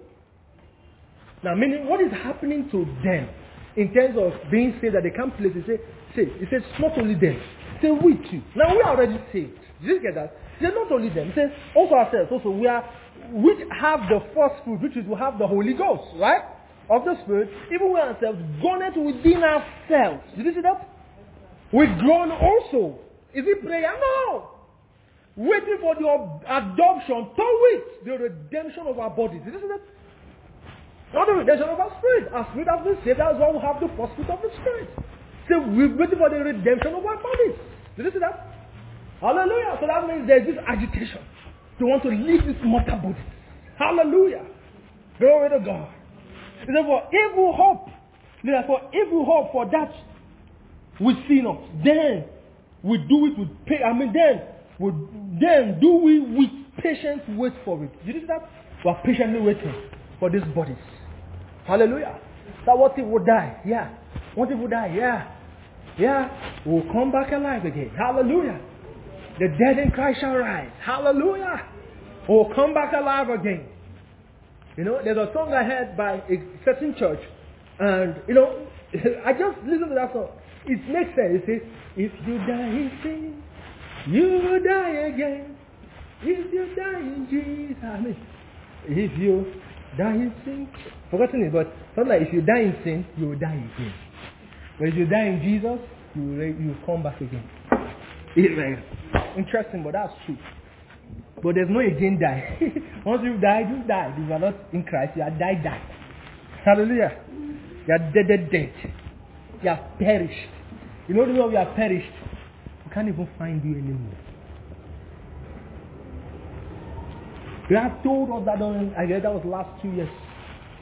Now, meaning, what is happening to them in terms of being saved that they can't place? He said, say, he says, not only them. Say, we too. Now, we are already saved. Did you get that? He said, not only them. He says, also ourselves. Also, we are, which have the first fruit, which is we have the Holy Ghost, right? Of the Spirit. Even we ourselves, groaneth within ourselves. Did you see that? We groan also. Is it prayer? No. Waiting for the adoption, to which the redemption of our bodies. Did you see that? Not the redemption of our spirit. Our spirit has been saved. That's why we have the first fruit of the Spirit. So we're waiting for the redemption of our bodies. Did you see that? Hallelujah. So that means there's this agitation to want to leave this mortal body. Hallelujah. Glory to God. Therefore, evil hope. Therefore, evil hope for that we see not. Then we do it with pain. I mean, then we then do we with patience wait for it. Did you see that? We are patiently waiting for these bodies. Hallelujah. That what if we die? Yeah. What if we die? Yeah. Yeah. We'll come back alive again. Hallelujah. The dead in Christ shall rise. Hallelujah. We'll come back alive again. You know, there's a song I heard by a certain church. And, you know, I just listened to that song. It makes sense. It says, if you die in sin, you will die again. If you die in Jesus. I mean, if you die in sin. Forgotten it, but sometimes if you die in sin, you will die again. But if you die in Jesus, you will, you will come back again. Amen. Interesting, but that's true. But there's no again die. Once you die, you die. If you are not in Christ, you are die, die. Hallelujah. You are dead, dead, dead. You are perished. You know the way we are perished? We can't even find you anymore. You have told us that, I guess that was last two years.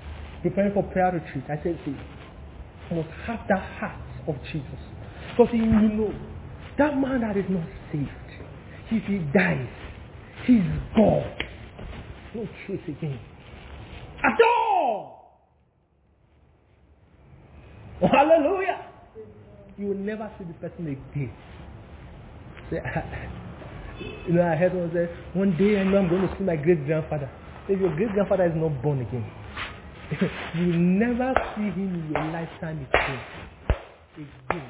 preparing for prayer retreat, I said, see, I must have that heart of Jesus. Because you know, that man that is not saved, if he dies, he's gone. No trace again. At all! Oh, hallelujah! You will never see the person again. Say, you know, I heard someone say, one day I know I'm going to see my great grandfather. If your great grandfather is not born again, you will never see him in your lifetime again. Again.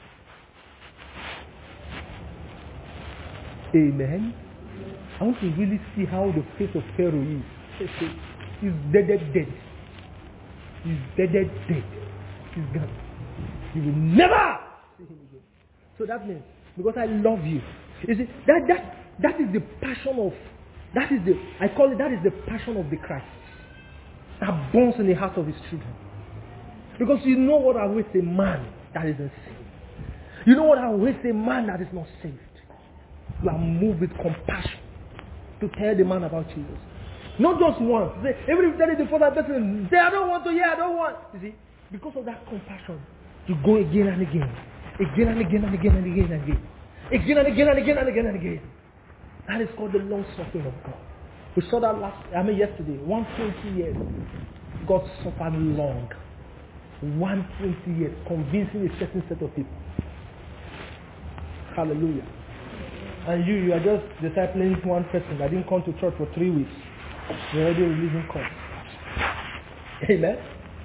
Amen. I want to really see how the face of Pharaoh is. He's dead, dead, dead. He's dead, dead, dead. He's gone. You will never see him again. So that means, because I love you. You see, that, that, that is the passion of, that is the, I call it, that is the passion of the Christ. That burns in the heart of his children. Because you know what awaits a man that isn't saved. You know what awaits a man that is not saved. You are moved with compassion to tell the man about Jesus. Not just once. Even if there is the first person, say, I don't want to hear, I don't want. You see, because of that compassion, to go again and again. Again and again and again and again and again. Again and again and again and again and again. That is called the long suffering of God. We saw that last, I mean yesterday, one hundred twenty years. God suffered long. one hundred twenty years, convincing a certain set of people. Hallelujah. And you, you are just discipling one person that didn't come to church for three weeks. You're already releasing court. Amen.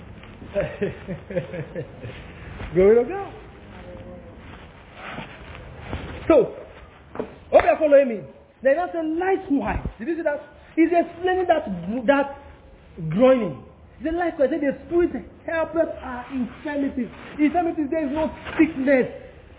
Glory to God. So, hope you're following me. Then that's a likewise. Did you see that? He's explaining that that groaning. He said likewise, the Spirit helpeth our infirmities. Infirmities, there is no sickness.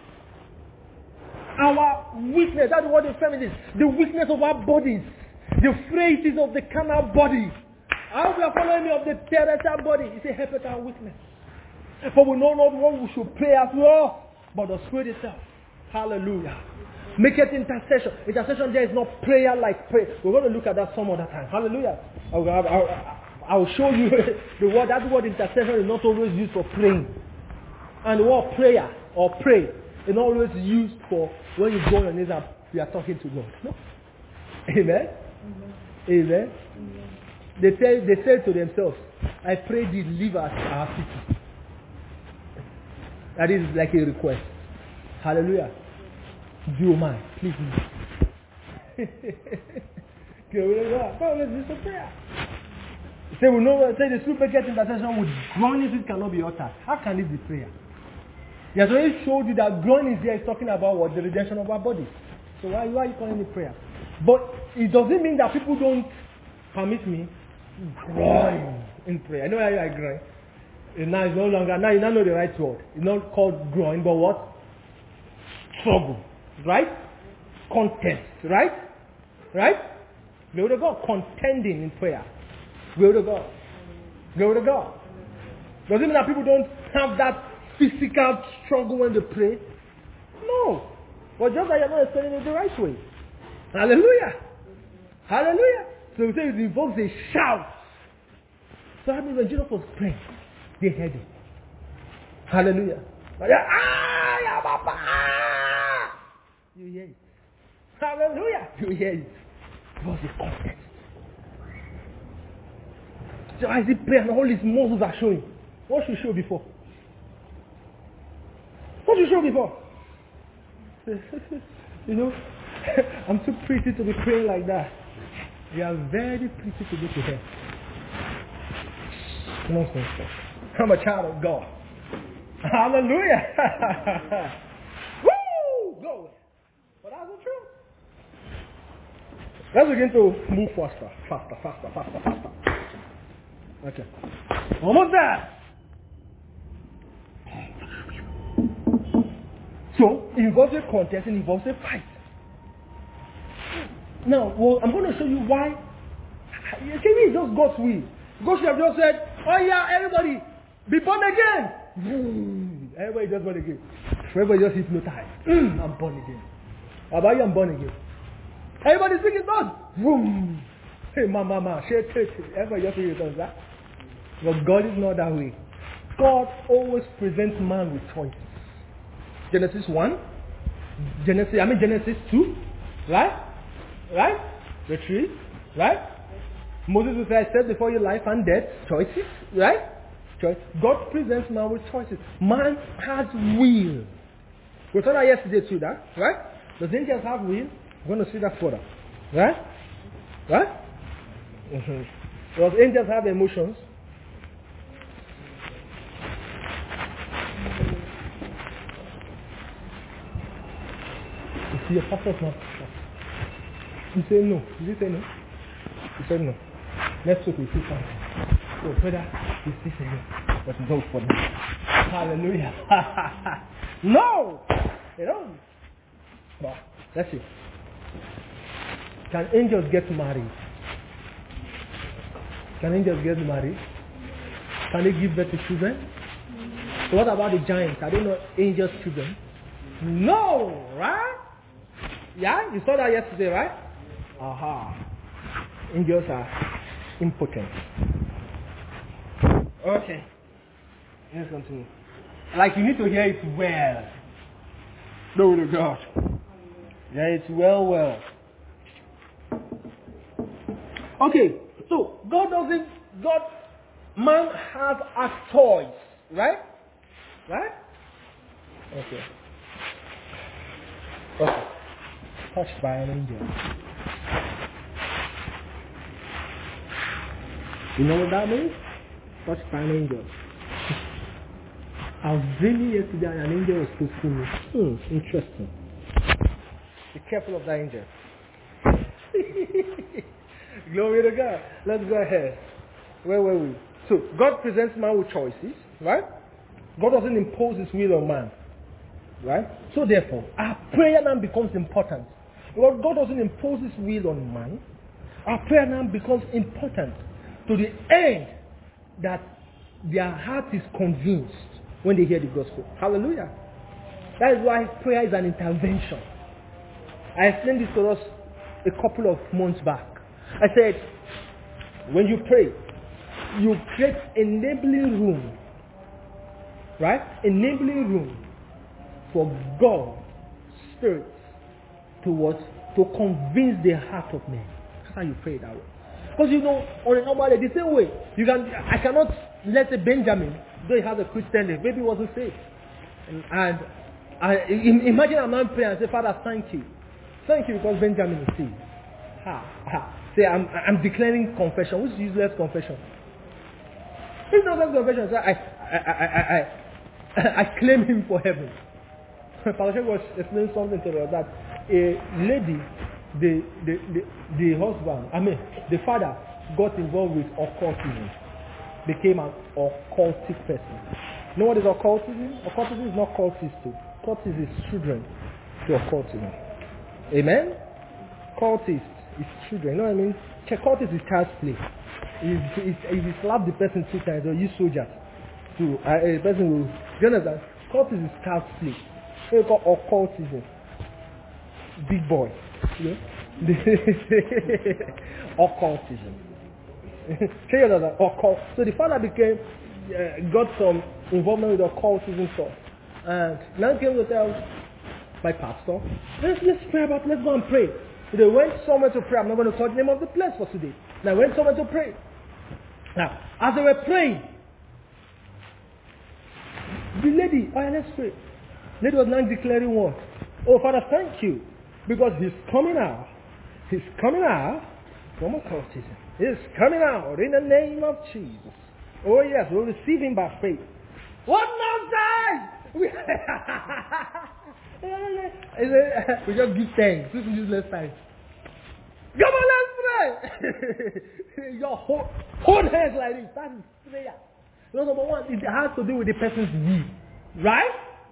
Our weakness, that's what infirmity is. The weakness of our bodies. The frailties of the carnal body. How we are following me of the terrestrial body. He said helpeth our weakness. For we know not what we should pray as well, but the Spirit itself. Hallelujah. Make it intercession. Intercession there is not prayer like prayer. We're going to look at that some other time. Hallelujah. I'll, I'll, I'll show you the word. That word intercession is not always used for praying. And the word prayer or pray is not always used for when you go on your knees and you are talking to God. No. Amen. Amen. Amen. Amen. They say they say to themselves, I pray thee leave us our city. That is like a request. Hallelujah. Do you mind? Please leave. Glory to God. Well, let's do some prayer. Say we know say the super get intercession with groanings it cannot be uttered. How can it be prayer? He has already showed you that groanings here is talking about what? The redemption of our body. So why, why are you calling it prayer? But it doesn't mean that people don't permit me groan in prayer. I know how I groan. Now it's no longer, now you now know the right word. It's not called groan, but what? Struggle. Right? Contest. Right? Right? Glory to God. Contending in prayer. Glory to God. Glory to God. Does it mean that people don't have that physical struggle when they pray? No. But just that you're not explaining it the right way. Hallelujah. Hallelujah. So we say it involves a shout. So that means when Jesus was praying, they heard him. Hallelujah. Ah, yeah, Papa. You hear it. Hallelujah. You hear it. It was a context. So as he prays and all his muscles are showing. What should show before? What should show before? You know, I'm too pretty to be praying like that. You are very pretty to go to hell. Nonsense. I'm a child of God. Hallelujah. Woo! Glory. But that's the truth. Let's begin to move faster, faster, faster, faster, faster. Okay. Almost there. So, it involves a contest and it involves a fight. Now, well, I'm going to show you why. Can we just God's will? God should have just said, oh yeah, everybody, be born again. Everybody just born again. Everybody just hypnotized. Mm, I'm born again. How about you? I'm born again. Everybody speaking tongues. Boom. Hey, mama, mama, shake, shake. Everybody just speaking tongues. Huh? But God is not that way. God always presents man with choices. Genesis one, Genesis, I mean Genesis two, right? Right? The tree, right? Moses will say, I said before you life and death, choices, right? Choice. God presents man with choices. Man has will. We saw that yesterday too, that, right? Does angels have will? We're going to see that further. Right? Right? Mm-hmm. Does angels have emotions? You see, your pastor's not sure. You say no. Did you say no? You said no. Next week we see something. So, brother, you still say no. But it's not for now. Hallelujah. No! They don't. But, let's see. Can angels get married? Can angels get married? Can they give birth to children? So what about the giants? Are they not angels' children? No! Right? Yeah? You saw that yesterday, right? Aha. Angels are impotent. Okay. Let's continue. Like you need to hear it well. Glory to God. Hear it well, well. Okay. So God doesn't. God, man has a choice, right? Right? Okay. Okay. Touched by an angel. You know what that means? Touched by an angel. I was dreaming yesterday and an angel was supposed to me. Hmm, interesting. Be careful of that angel. Glory to God. Let's go ahead. Where were we? So, God presents man with choices, right? God doesn't impose his will on man, right? So therefore, our prayer now becomes important. Because God doesn't impose his will on man, our prayer now becomes important to the end that their heart is convinced when they hear the gospel. Hallelujah. That is why prayer is an intervention. I explained this to us a couple of months back. I said, when you pray, you create enabling room, right? Enabling room for God, Spirit, to what? To convince the heart of men. That's how you pray that way. Because you know, on a normal day, the same way, you can. I cannot let a Benjamin, though he has a Christian name, maybe he wasn't saved. And, and I, imagine I'm not praying and say, Father, thank you. Thank you because Benjamin is saved. Ha, ha. Say, I'm, I'm declaring confession. Which is useless confession? It's not just confession. So I, I, I, I, I, I claim him for heaven. Pastor was explaining something to us that a lady, the, the, the, the husband, I mean, the father got involved with occultism. Became an occultic person. You know what is occultism? Occultism is not cultism. Cultism is children to occultism. Amen? Cultist is children. You know what I mean? Cultist is child's play. If you slap the person two times or use soldiers to uh, a person will. Do you understand? Cultist is child's play. What we call occultism. Big boy. You know? Occultism. Show you that occult. So the father became uh, got some involvement with occultism stuff. And now came to tell my pastor, let's let's pray about let's go and pray. So they went somewhere to pray. I'm not going to call the name of the place for today. They went somewhere to pray. Now, as they were praying, the lady, oh yeah, let's pray. The lady was now declaring what? Oh, Father, thank you. Because he's coming out. He's coming out from occultism. He's coming out in the name of Jesus. Oh yes, we'll receive him by faith. What nonsense! We just give thanks. This is useless time. Come on, let's pray. Your whole, whole hands like this. That is prayer. You know, number one, it has to do with the person's will. Right?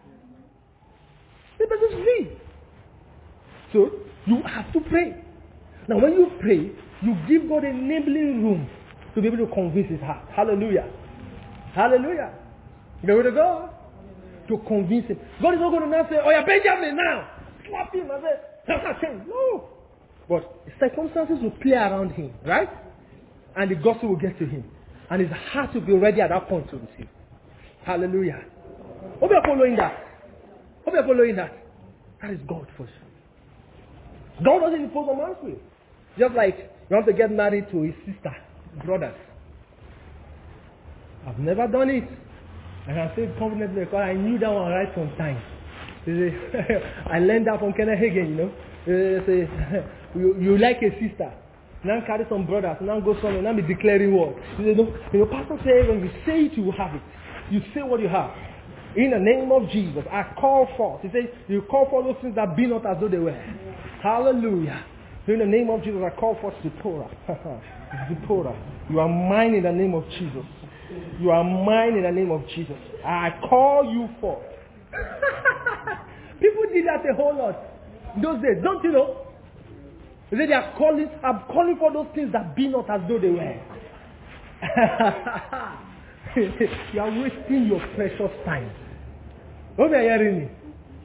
The person's will. So, you have to pray. Now, when you pray, you give God enabling room to be able to convince his heart. Hallelujah. Hallelujah. Glory to God. To convince him. God is not going to now say, oh yeah, Benjamin now. Slap him and say, that's not change. No. But circumstances will play around him, right? And the gospel will get to him. And his heart will be ready at that point to receive. Hallelujah. Hope you're following that. Hope you're following that. That is God for you. God doesn't impose on man's will. Just like you want to get married to his sister, brothers. I've never done it. I can say confidently because I knew that one right from time. I learned that from Kenneth Hagin, you know. They say, you, you like a sister. Now carry some brothers, now go somewhere, now be declaring what? You know, you know, Pastor says when you say it, you have it. You say what you have. In the name of Jesus, I call forth. He says, you call for those things that be not as though they were. Hallelujah. In the name of Jesus, I call forth Zipporah. Zipporah, you are mine in the name of Jesus. You are mine in the name of Jesus. I call you forth. People did that a whole lot those days, don't you know? They say they are calling, I'm calling for those things that be not as though they were. You are wasting your precious time. Don't you hearing me?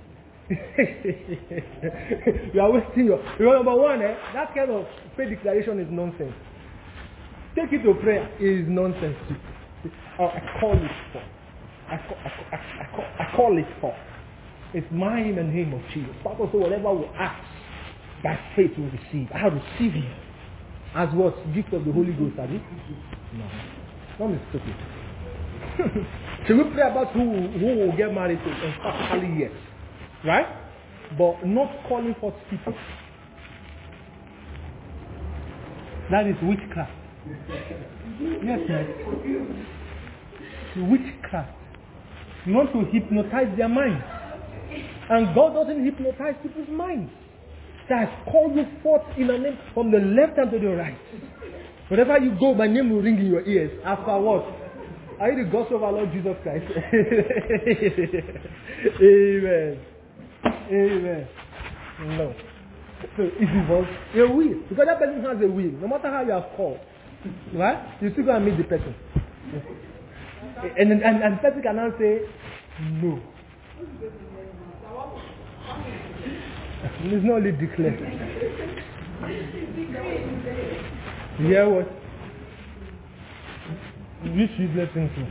You are wasting your. You know, number one, eh, that kind of faith declaration is nonsense. Take it to prayer. It is nonsense. Oh, I call it for. I call, I, call, I, call, I call it for. It's mine in the name of Jesus. Bible says whatever we ask, by faith we receive. I receive you. As what? Gift of the Holy Ghost, are you? No. Don't be stupid. Should we pray about who, who will get married to? Emphatically, yes. Right? But not calling for people. That is witchcraft. Yes, man. Witchcraft. You want to hypnotize their minds. And God doesn't hypnotize people's minds. So I call you forth in a name from the left hand to the right. Wherever you go, my name will ring in your ears. After what? Are you the gospel of our Lord Jesus Christ? Amen. Amen. No. So it involves a will. Because that person has a will. No matter how you are called. Right? You still go and meet the person. And, and, and the person can now say, no. It's not only declared. You hear what? Which useless thing to?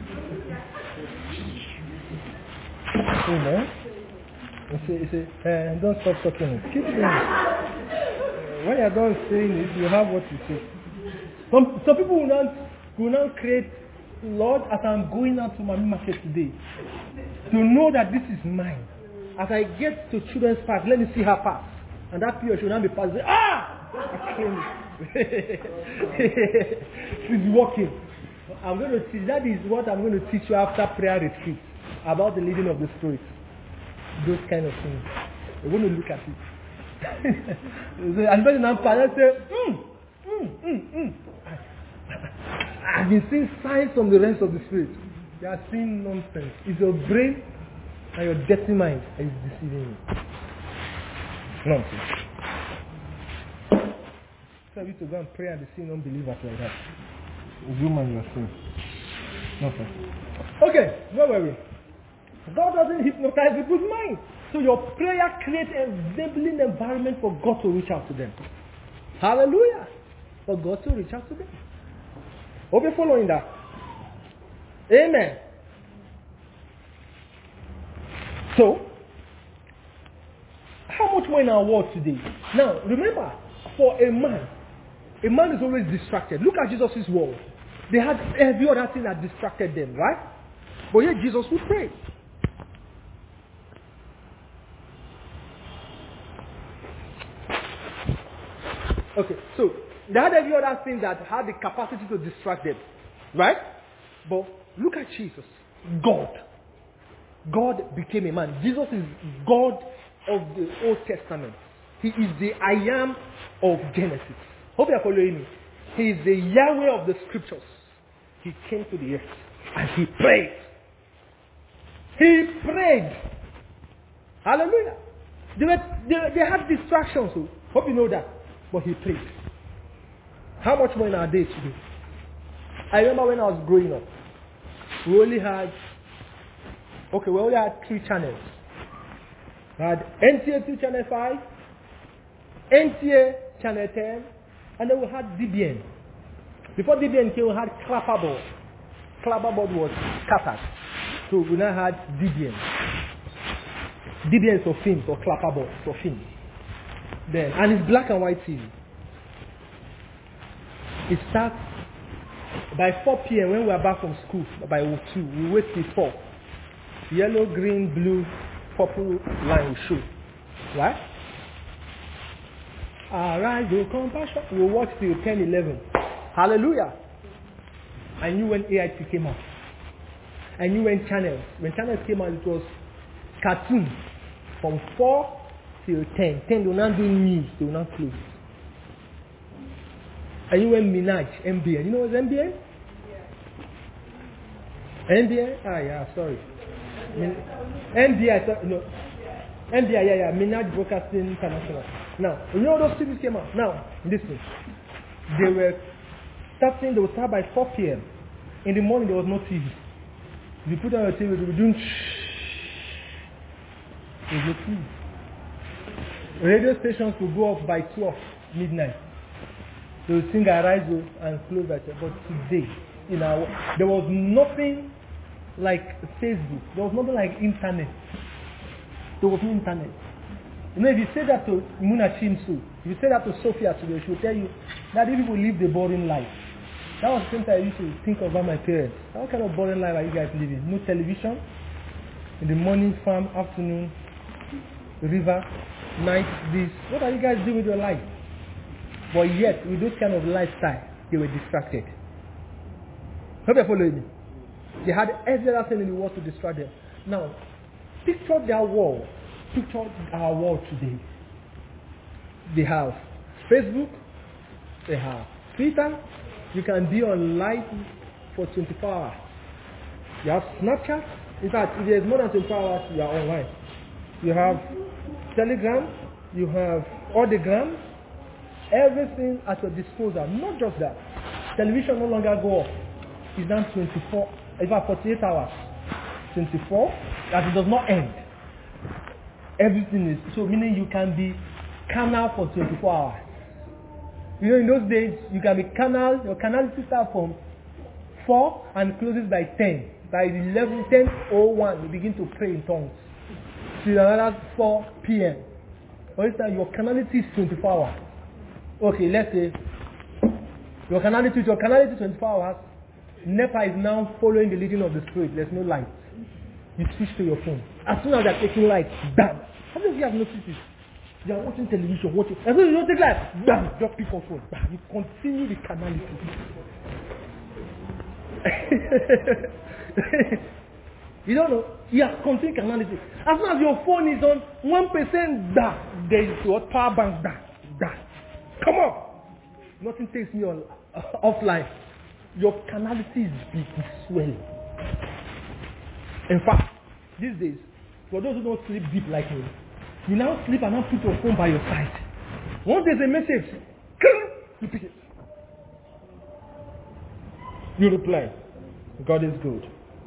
Amen. You say, you say, eh, don't stop talking it. Keep saying it. When you're done saying it, you have what you say. Some, some people will not, will not create, Lord, as I'm going out to my market today, to know that this is mine. As I get to children's park, let me see her pass. And that period should not be passed. Say, ah! I came. She's walking. I'm going to teach, that is what I'm going to teach you after prayer retreat. About the leading of the Spirit. Those kind of things. You're going to look at it. And then I'm say, mm, mm, mm, mm. I've been seeing signs from the realms of the Spirit. You are seeing nonsense. It's your brain and your dirty mind that is deceiving you. Nonsense. So you to go and pray and see non-believers like that. Human, you are seeing. Nonsense. Okay, where were we? God doesn't hypnotize people's mind. So your prayer creates a enabling environment for God to reach out to them. Hallelujah. For God to reach out to them. Hope you're following that. Amen. So, how much more in our world today? Now, remember, for a man, a man is always distracted. Look at Jesus' world. They had every other thing that distracted them, right? But yet Jesus would pray. Okay, so they had every other thing that had the capacity to distract them, right? But look at Jesus, God. God became a man. Jesus is God of the Old Testament. He is the I am of Genesis. Hope you are following me. He is the Yahweh of the Scriptures. He came to the earth and he prayed. He prayed. Hallelujah. They, were, they, they had distractions. So hope you know that. But he prayed. How much more in our day today? I remember when I was growing up, we only had, okay, we only had three channels. We had N T A two Channel five, N T A Channel ten, and then we had D B N. Before D B N came, we had Clapperboard. clapperboard was scattered. So we now had D B M. D B M is for films or clapperboard for films. Then and it's black and white T V. It starts by four p.m. when we are back from school. By two, we wait till four. Yellow, green, blue, purple line will show. Right? Arise, O compassion. We watch till ten, eleven. Hallelujah. I knew when A I T came out. I knew when channels. When channels came out, it was cartoon from four till ten. ten, they will not do news. They will not close. I knew when Minaj, M B N. You know what's M B N? Yeah. M B N? Ah, yeah, sorry. Min- M B I, no. M B I, yeah, yeah. Minaj Broadcasting International. Now, you know those T Vs came out. Now, listen. They were starting, they would start by four p.m. In the morning, there was no T V. You put on the T V, they were doing shh. There's no T V. Radio stations will go off by twelve midnight. They will sing Arise and close at it. But today, in our, there was nothing like Facebook. There was nothing like internet. There was no internet. You know, if you say that to Muna Chimsu, if you say that to Sophia today, she will tell you that these people live the boring life. That was the thing I used to think about my parents. What kind of boring life are you guys living? No television? In the morning, farm, afternoon, river, night, this. What are you guys doing with your life? But yet, with those kind of lifestyle, they were distracted. Hope you're following me. They had every other thing in the world to distract them. Now, picture their world. Picture our world today. They have Facebook. They have Twitter. You can be on live for twenty-four hours. You have Snapchat. In fact, if there's more than twenty-four hours, you are online. You have Telegram. You have Audiogram. Everything at your disposal. Not just that. Television no longer go off. It's done twenty-four, in fact forty-eight hours. twenty-four, that it does not end. Everything is, so meaning you can be canal for twenty-four hours. You know, in those days, you can be canal, your canality starts from four and closes by ten. By eleven, ten oh one, you begin to pray in tongues. Till another four p.m. For instance, your canality is twenty-four hours. Okay, let's say your canality, your canality is twenty-four hours. NEPA is now following the leading of the Spirit. There's no light. You switch to your phone. As soon as they're taking light, bam. How many of you have noticed this? You are watching television, watching. As soon as you don't take light, bam, just pick up phone. Bam, you continue the canality. You don't know. You have continued canality. As soon as your phone is on one percent, bam, there is your power bank, bam, bam. Come on. Nothing takes me on, uh, offline. Your canality is big, it's swelling. In fact, these days, for those who don't sleep deep like me, you now sleep and now put your phone by your side. Once there's a message, you pick it. You reply. God is good.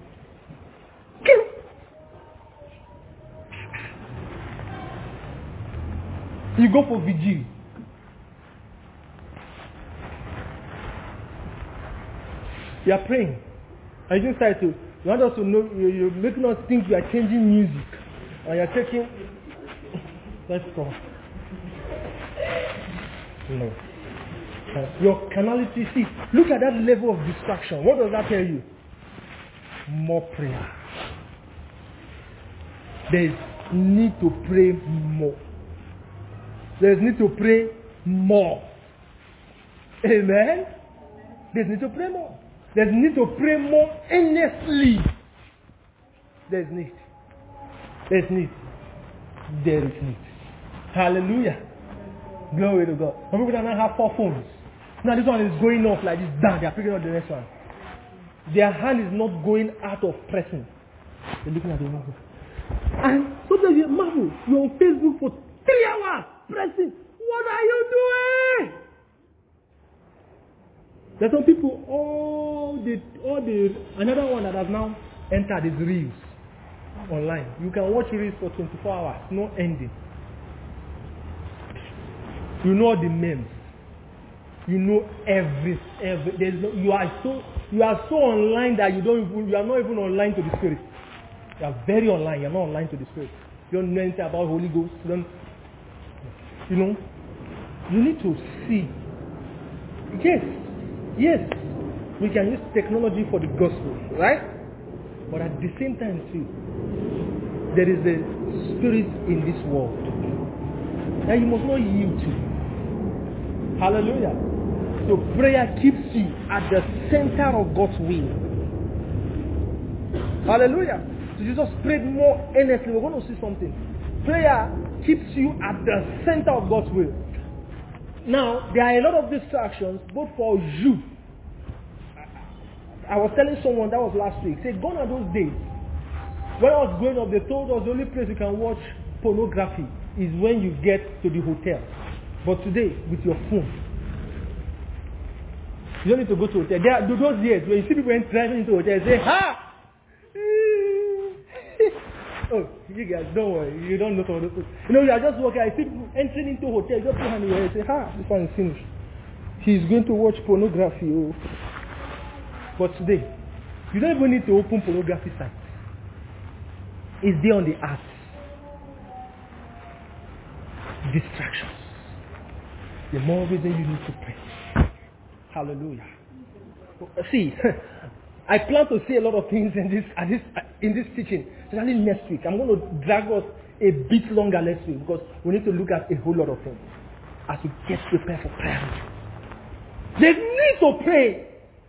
You go for vigil. You are praying. I just try to, you want us to know, you, you're making us think you are changing music. And you're taking, let's go. No. Uh, your canality, see, look at that level of distraction. What does that tell you? More prayer. There's need to pray more. There's need to pray more. Amen? There's need to pray more. There's need to pray more earnestly. There's need. There's need. There is need. Hallelujah. Glory to God. Some people now have four phones. Now this one is going off like this. Down. They are picking up the next one. Their hand is not going out of pressing. They're looking at the marvel. And sometimes you marvel. You're on Facebook for three hours pressing. What are you doing? There's some people, all the, all the, another one that has now entered is Reels online. You can watch Reels for twenty-four hours, no ending. You know the memes. You know every, every there's no, you are so you are so online that you don't even, you are not even online to the Spirit. You are very online. You are not online to the Spirit. You don't know anything about Holy Ghost. You don't, you know. You need to see. Yes, yes, we can use technology for the gospel, right? But at the same time too, there is a spirit in this world that you must not yield to. Hallelujah. So prayer keeps you at the center of God's will. Hallelujah. So Jesus prayed more earnestly. We're going to see something. Prayer keeps you at the center of God's will. Now, there are a lot of distractions, both for you. I was telling someone, that was last week, say, gone are those days. When I was growing up, they told us the only place you can watch pornography is when you get to the hotel. But today, with your phone, you don't need to go to hotel. There are those years when you see people driving into hotels, say, ha! Oh, you guys, don't worry. You don't know all those things. You know, you are just walking. I see people entering into a hotel. Just put hand in your head and say, ha, this one is finished. He's going to watch pornography. Oh. But today, you don't even need to open pornography sites. It's there on the app. Distractions. The more reason you need to pray. Hallelujah. See, I plan to say a lot of things in this, this in this teaching. Especially next week. I'm going to drag us a bit longer next week because we need to look at a whole lot of things as we get prepared for prayer. They need to pray.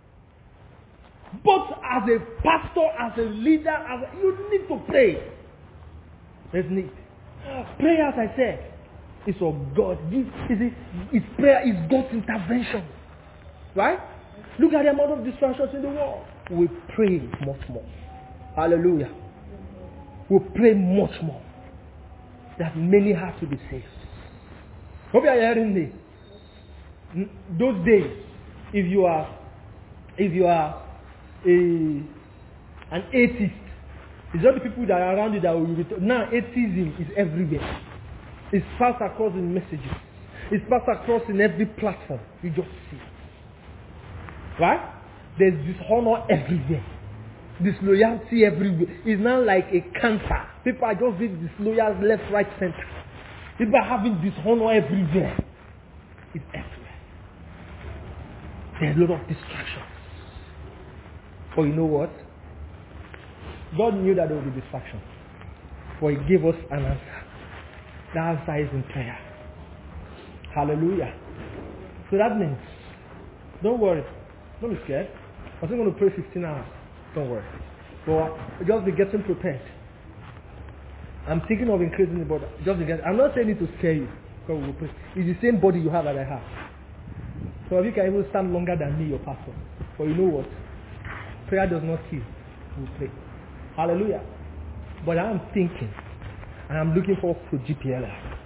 Both as a pastor, as a leader, as a, you need to pray. There's need. Prayer, as I said, is of God. This is it. It's prayer is God's intervention. Right? Look at the amount of distractions in the world. We pray much more. Hallelujah. We pray much more. That many have to be saved. Hope you are hearing me. Those days, if you are, if you are a an atheist, it's not the people that are around you that will be. Now atheism is everywhere. It's passed across in messages. It's passed across in every platform. You just see. Right? There's dishonor everywhere. Disloyalty everywhere. It's now like a cancer. People are just being disloyal left, right, center. People are having dishonor everywhere. It's everywhere. There's a lot of distractions. But you know what? God knew that there would be distractions. But He gave us an answer. The answer is in prayer. Hallelujah. So that means, don't worry. Don't be scared. I'm still going to pray fifteen hours. Don't worry. But just be getting prepared. I'm thinking of increasing it, but just be getting, I'm not saying it to scare you. God will pray. It's the same body you have that I have. So if you can even stand longer than me, your pastor. But you know what? Prayer does not kill. We pray. Hallelujah. But I'm thinking, and I'm looking forward to G P L R.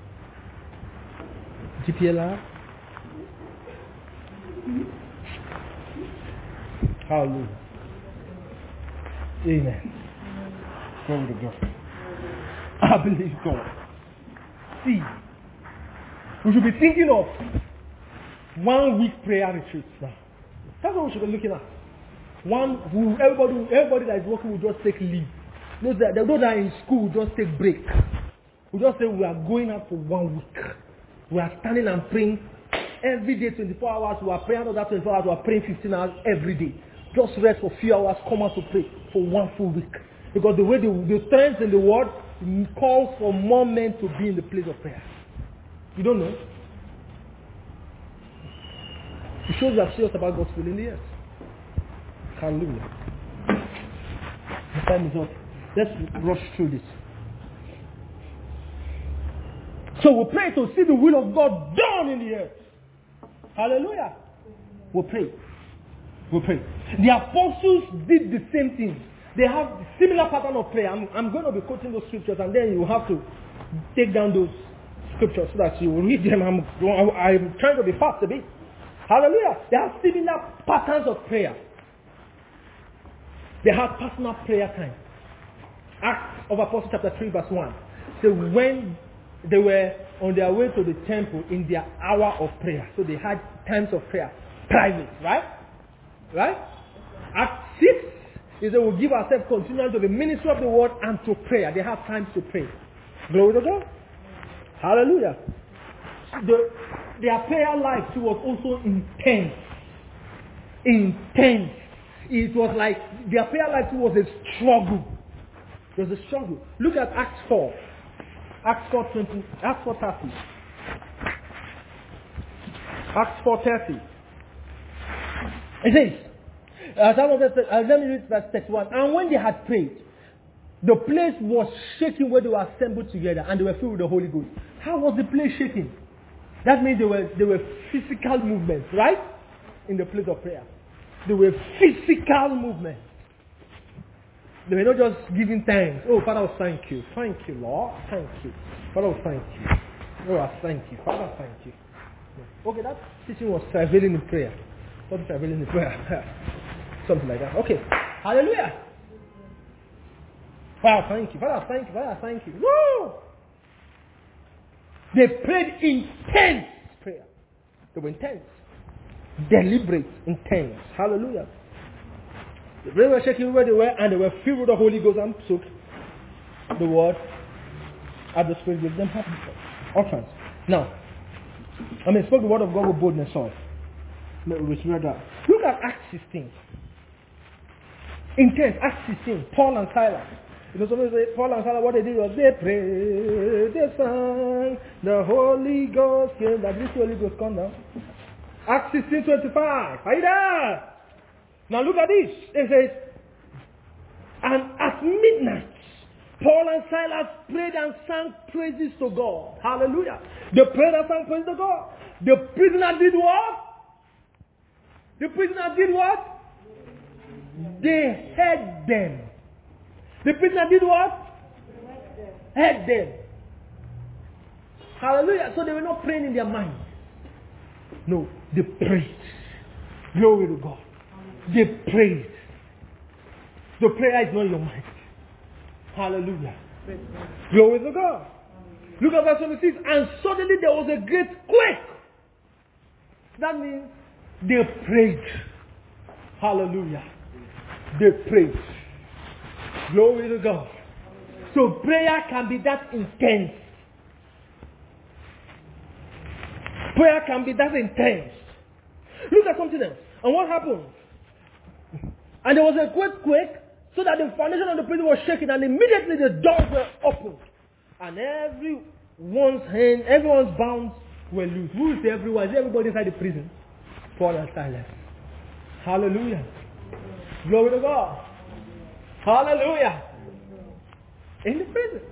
G P L R. Hallelujah. Amen. Glory to God. I believe God. See, we should be thinking of one week prayer retreat now. That's what we should be looking at. One, who, everybody, everybody that is working will just take leave. Those that, those that are in school will just take break. We just say we are going out for one week. We are standing and praying every day, twenty-four hours. We are praying another twenty-four hours. We are praying fifteen hours every day. Just rest for a few hours, come out to pray for one full week. Because the way the, the trends in the world calls for more men to be in the place of prayer. You don't know? It shows we are serious about God's will in the earth. Hallelujah. The time is up. Let's rush through this. So we pray to see the will of God done in the earth. Hallelujah. We pray. We pray. The apostles did the same thing. They have a similar pattern of prayer. I'm, I'm going to be quoting those scriptures, and then you have to take down those scriptures so that you will read them. I'm, I'm trying to be fast a bit. Hallelujah. They have similar patterns of prayer. They have personal prayer time. Acts of Apostles chapter three verse one. So when they were on their way to the temple in their hour of prayer. So they had times of prayer, private, right? Right? At six, is they will give ourselves continually to the ministry of the word and to prayer. They have times to pray. Glory to God. Hallelujah. The, their prayer life too was also intense. Intense. It was like their prayer life too was a struggle. It was a struggle. Look at Acts four. Acts four twenty. Acts four thirty. Acts four thirty. It says, uh, some of us, uh, let me read verse thirty-one. And when they had prayed, the place was shaking where they were assembled together, and they were filled with the Holy Ghost. How was the place shaking? That means there were there were physical movements, right? In the place of prayer. There were physical movements. They were not just giving thanks. Oh, Father, thank you. Thank you, Lord. Thank you. Father, thank you. Oh, thank you. Father, thank you. Okay, that teaching was travailing in prayer. Not travailing in prayer. Something like that. Okay. Hallelujah. Father, thank you. Father, thank you. Father, thank you. Woo! They prayed intense prayer. They were intense. Deliberate, intense. Hallelujah. They were shaking where they were, and they were filled with the Holy Ghost and took the word as the Spirit gave them utterance. Now, I mean, spoke the word of God with boldness. Sorry. Look at Acts sixteen. Intense. Acts sixteen. Paul and Silas. You know, somebody say, Paul and Silas, what they did was they prayed, they sang, the Holy Ghost came. That this Holy Ghost come down. Acts sixteen twenty-five. Are you there? Now look at this. It says, and at midnight, Paul and Silas prayed and sang praises to God. Hallelujah. They prayed and sang praises to God. The prisoner did what? The prisoner did what? They heard them. The prisoner did what? Heard them. Hallelujah. So they were not praying in their mind. No, they prayed. Glory to God. They prayed. The prayer is not in your mind. Hallelujah. Glory to God. Look at verse twenty-six. And suddenly there was a great quake. That means they prayed. Hallelujah. They prayed. Glory to God. So prayer can be that intense. Prayer can be that intense. Look at something else. And what happened? And there was a great quake, so that the foundation of the prison was shaken, and immediately the doors were opened. And everyone's hand, everyone's bounds were loose. Who is everyone? Is everybody inside the prison? Paul and Silas. Hallelujah. Glory to God. Hallelujah. In the prison.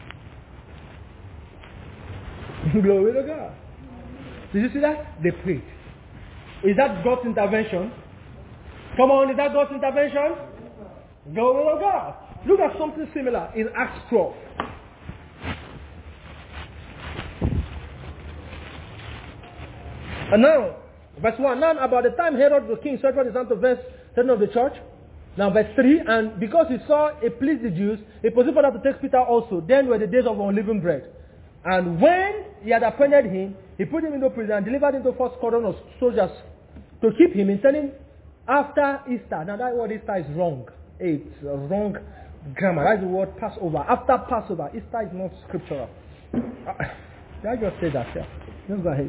Glory to God. Did you see that? They prayed. Is that God's intervention? Come on, is that God's intervention? Glory to God. Look at something similar in Acts twelve. And now, verse one. Now about the time Herod the king settled his hand to verse ten of the church. Now verse three. And because he saw it pleased the Jews, he proceeded further to take Peter also. Then were the days of unleavened bread. And when he had appointed him, he put him into prison and delivered him to first squadron of soldiers to keep him, intending after Easter. Now that word Easter is wrong. It's a wrong grammar. That's the word Passover. After Passover, Easter is not scriptural. Did I just say that? Yeah. Just go ahead.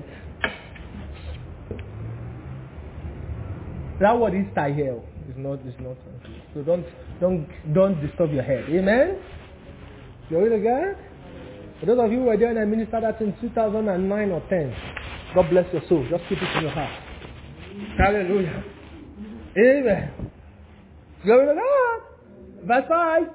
That word Easter here is not is not. So don't don't don't disturb your head. Amen. Glory to God. For those of you who were there and I ministered that in two thousand nine or ten, God bless your soul. Just keep it in your heart. Hallelujah. Amen. Glory to God. Verse five.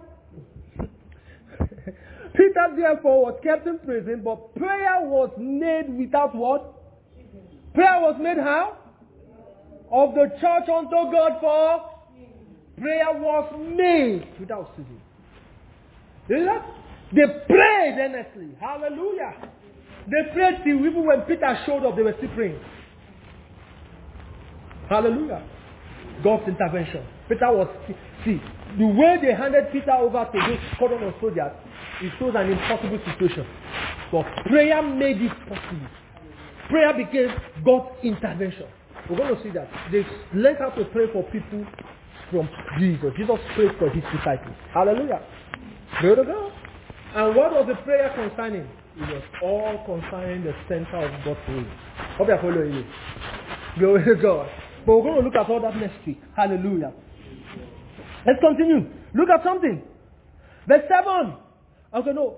Peter therefore was kept in prison, but prayer was made without what? Prayer was made how? Of the church unto God for? Prayer was made without ceasing. Is that? They prayed earnestly. Hallelujah. They prayed till even when Peter showed up, they were still praying. Hallelujah. God's intervention. Peter was, see, the way they handed Peter over to this squadron of soldiers, it shows an impossible situation. But prayer made it possible. Prayer became God's intervention. We're going to see that. They learned how to pray for people from Jesus. Jesus prayed for his disciples. Hallelujah. Glory to God. And what was the prayer concerning? It was all concerning the center of God's will. Hope you're following me. Glory to God. But we're going to look at all that next week. Hallelujah. Let's continue. Look at something. Verse seven. Okay, no.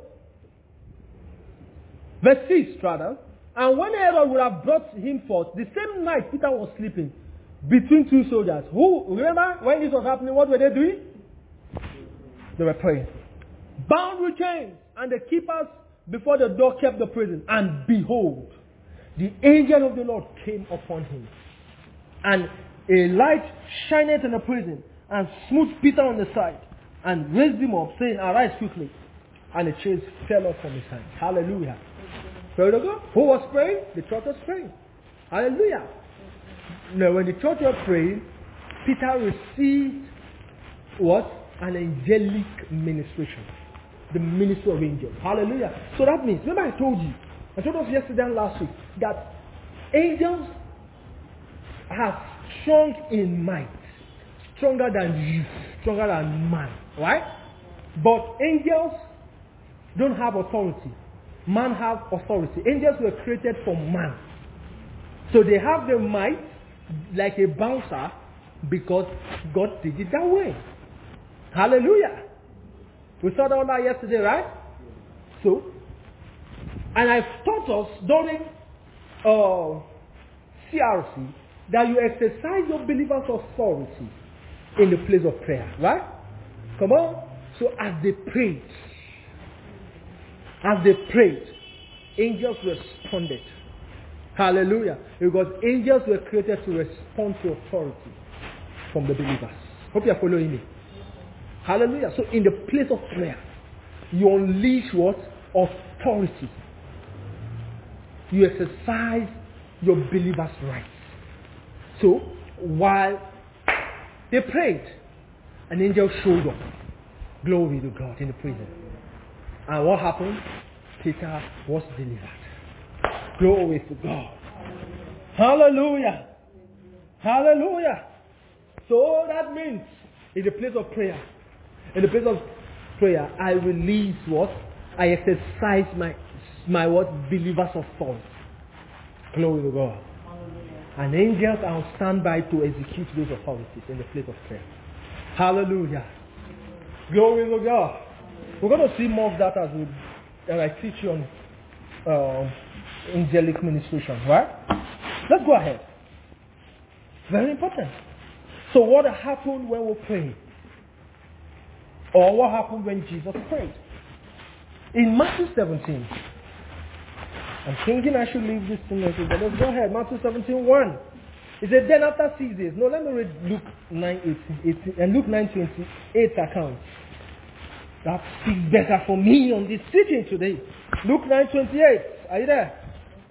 Verse six, rather. And when Herod would have brought him forth, the same night Peter was sleeping between two soldiers. Who, remember when this was happening, what were they doing? They were praying. Bound with chains, and the keepers before the door kept the prison. And behold, the angel of the Lord came upon him. And a light shined in the prison, and smote Peter on the side, and raised him up, saying, Arise quickly. And the chains fell off from his hand. Hallelujah. Pray to God. Who was praying? The church was praying. Hallelujah. Now, when the church was praying, Peter received what? An angelic ministration. The ministry of angels. Hallelujah. So that means, remember I told you, I told us yesterday and last week, that angels are strong in might. Stronger than you. Stronger than man. Right? But angels don't have authority. Man has authority. Angels were created for man. So they have the might like a bouncer because God did it that way. Hallelujah. We saw that that yesterday, right? So, and I taught us during uh, C R C that you exercise your believers' authority in the place of prayer, right? Come on. So as they prayed, as they prayed, angels responded. Hallelujah. Because angels were created to respond to authority from the believers. Hope you are following me. Hallelujah. So in the place of prayer, you unleash what? Authority. You exercise your believers' rights. So while they prayed, an angel showed up. Glory to God in the prison. And what happened? Peter was delivered. Glory to God. Hallelujah. Hallelujah. So that means in the place of prayer, in the place of prayer, I release what? I exercise my my what? Believers' authority. Glory to God. And angels are on standby to execute those authorities in the place of prayer. Hallelujah. Glory to God. We're going to see more of that as, we, as I teach you on uh, angelic ministration, right? Let's go ahead. Very important. So what happened when we pray? Or what happened when Jesus prayed? In Matthew seventeen, I'm thinking I should leave this to Matthew, but let's go ahead. Matthew seventeen, one. It said, then after six days. No, let me read Luke nine, eighteen, and Luke nine, twenty-eight account. That speaks better for me on this teaching today. Luke nine, twenty-eight. Are you there?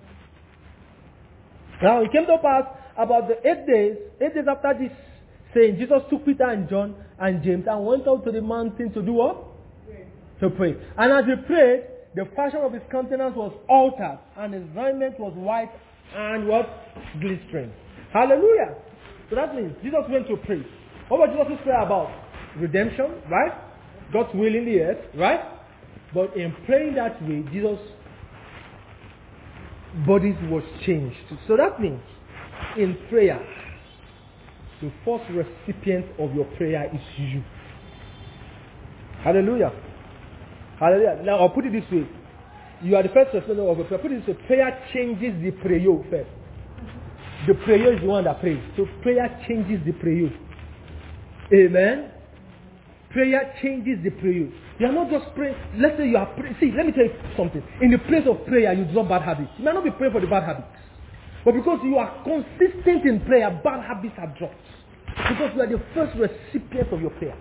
Now it came to pass about the eight days, eight days after this saying, Jesus took Peter and John and James and went out to the mountain to do what? Pray. To pray. And as he prayed, the fashion of his countenance was altered, and his raiment was white and what? Glistering. Hallelujah. So that means Jesus went to pray. What was Jesus' prayer about? Redemption, right? God's will in the earth, right? But in praying that way, Jesus' body was changed. So that means in prayer, the first recipient of your prayer is you. Hallelujah. Hallelujah. Now I'll put it this way. You are the first recipient of your prayer. Put it this way. Prayer changes the prayer first. The prayer is the one that prays. So prayer changes the prayer. Amen. Prayer changes the prayer. You are not just praying. Let's say you are praying. See, let me tell you something. In the place of prayer, you drop bad habits. You may not be praying for the bad habits. But because you are consistent in prayer, bad habits are dropped. Because you are the first recipient of your prayer.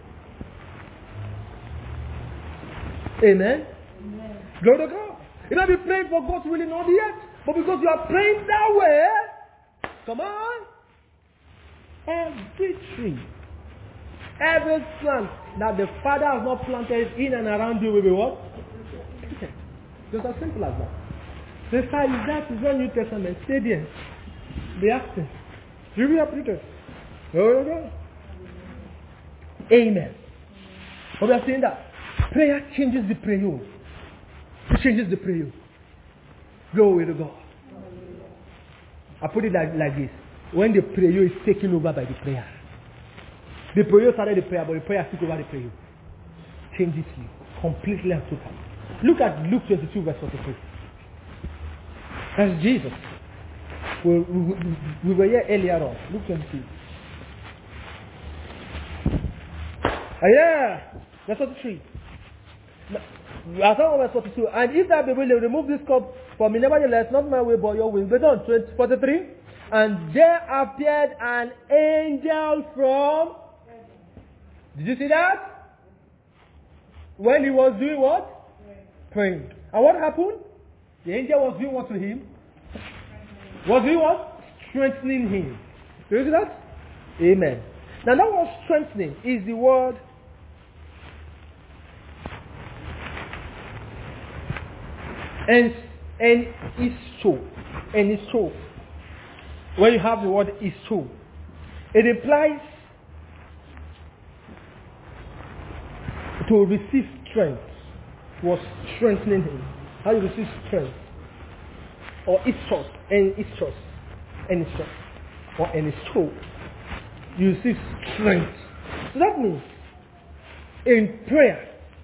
Amen. Amen. Glory to God. You may be praying for God's will in all the earth. But because you are praying that way, come on. Every tree, every plant that the Father has not planted in and around you will be what? Just as simple as that. The star is that is not New Testament. Stay there. Be acting. You will have it. Oh, no. Amen. But we are saying that prayer changes the prayer. It changes the prayer. Glory to God. I put it like, like this. When the prayer is taken over by the prayer. The prayer started the prayer, but the prayer took over the prayer. Changes you completely and totally. Look at Luke twenty-two verse forty-three. That's Jesus. We, we, we were here earlier on. Luke twenty-two. Ah, yeah. Verse forty-three. Now, verse forty-two. And if that be willing, remove this cup from me. Nevertheless, not my way, but your will. But on forty-three. And there appeared an angel from. Did you see that? When he was doing what? Praying. Praying. And what happened? The angel was doing what to him? Was doing what? Strengthening him. Do you see that? Amen. Now that word strengthening is the word and and is so. And is so. When you have the word is so, it implies to receive strength. Was strengthening him. How you receive strength? Or istos, and istos, and istos, or and so you receive strength. So that means in prayer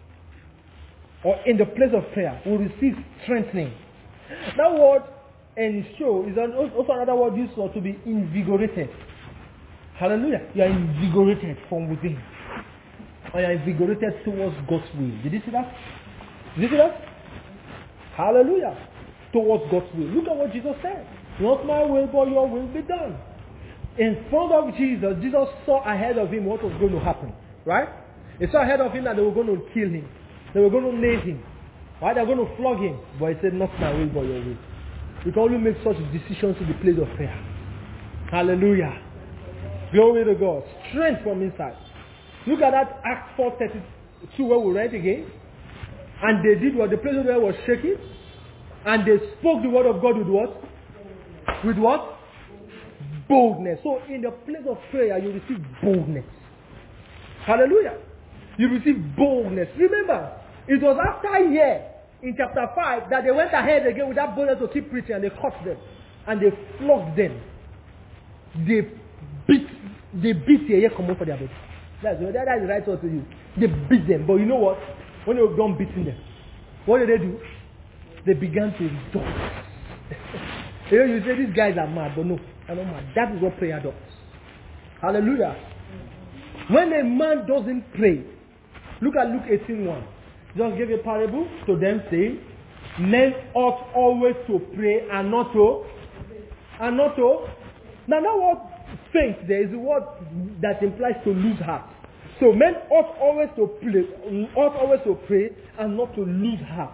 or in the place of prayer, we receive strengthening. That word and so is also another word used for to be invigorated. Hallelujah! You are invigorated from within. Or you are invigorated towards God's will. Did you see that? Did you see that? Hallelujah! Towards God's will. Look at what Jesus said. Not my will, but your will be done. In front of Jesus, Jesus saw ahead of him what was going to happen. Right? He saw ahead of him that they were going to kill him. They were going to nail him. Right? They were going to flog him. But he said, not my will, but your will. You can only make such decisions in the place of prayer. Hallelujah. Glory to God. Strength from inside. Look at that Acts four thirty-two where we read again. And they did what? The place where was shaking. And they spoke the word of God with what? With what? Boldness. So in the place of prayer, you receive boldness. Hallelujah. You receive boldness. Remember, it was after here, in chapter five, that they went ahead again with that boldness to keep preaching, and they caught them. And they flogged them. They beat, they beat the air come out for their body. That's, that is the right word to use. They beat them. But you know what? When they were done beating them, what did they do? They began to rejoice. You know, you say these guys are mad, but no, they're not mad. That is what prayer does. Hallelujah. When a man doesn't pray, look at Luke eighteen one. Just give a parable to them saying, men ought always to pray and not to, and not to. Now, that word faint there is a word that implies to lose heart. So men ought always to pray, ought always to pray and not to lose heart.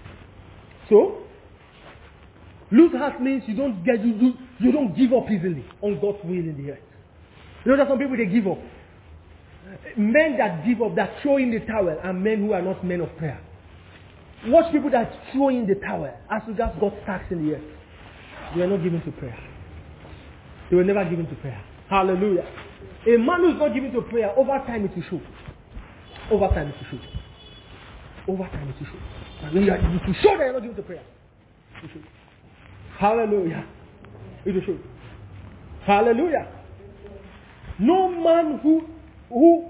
So, lose heart means you don't get you, you, you don't give up easily on God's will in the earth. You know that some people they give up. Men that give up, that throw in the towel, are men who are not men of prayer. Watch people that throw in the towel as regards God's task in the earth. They are not given to prayer. They were never given to prayer. Hallelujah. A man who is not given to prayer, over time it will show. Over time it will show. Over time it will show. And you are, it will show that you are not given to prayer. It will show. Hallelujah. It will show. Hallelujah. No man who who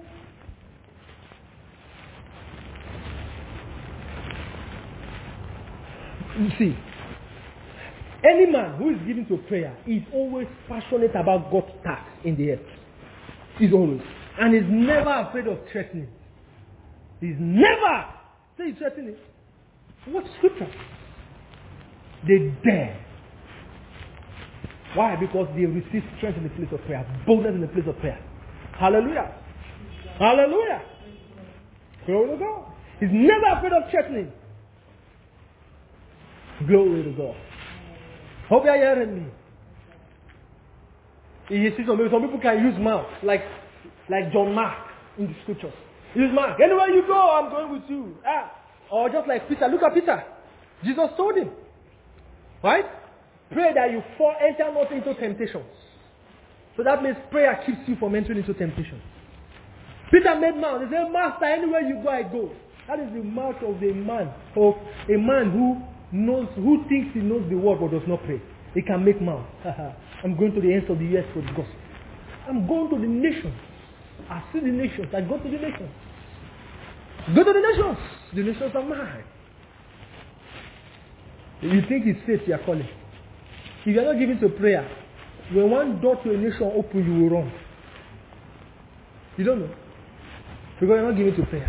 you see, any man who is given to prayer is always passionate about God's task in the earth. He's always. And he's never afraid of threatening. He's never say he's threatening. What scripture? They dare. Why? Because they receive strength in the place of prayer, boldness in the place of prayer. Hallelujah. Hallelujah. Glory to God. He's never afraid of threatening. Glory to God. Hope you are hearing me. You see, some people can use mouth like like John Mark in the scriptures. Use mouth. Anywhere you go, I'm going with you. Ah. Or just like Peter. Look at Peter. Jesus told him. Right? Pray that you fall, enter not into temptations. So that means prayer keeps you from entering into temptation. Peter made mouth. He said, Master, anywhere you go, I go. That is the mouth of a man, of a man who knows, who thinks he knows the word but does not pray. He can make mouth. I'm going to the ends of the earth for the gospel. I'm going to the nations. I see the nations. I go to the nations. Go to the nations. The nations are mine. You think it's faith you are calling. If you are not giving to prayer, when one door to a nation open, you will run. You don't know. Because you are not giving to prayer.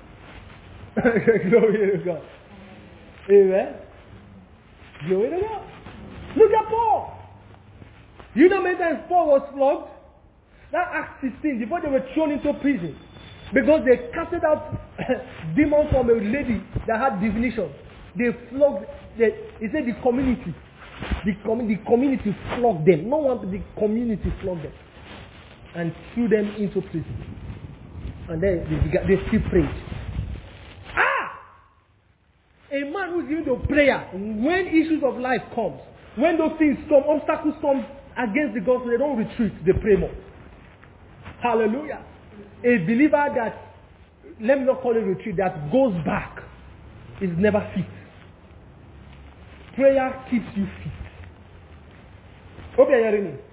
Glory to God. Amen. Glory to God. Look at Paul. You know many times Paul was flogged? That Acts sixteen, before they were thrown into prison, because they casted out demons from a lady that had divination. They flogged, they, he said the community. The, com- the community flogged them. No one, the community flogged them. And threw them into prison. And then they, they still prayed. Ah! A man who's given to prayer, when issues of life comes, when those things come, obstacles come against the gospel, they don't retreat, they pray more. Hallelujah. A believer that, let me not call it retreat, that goes back is never fit. Prayer keeps you fit. Hope you're hearing me.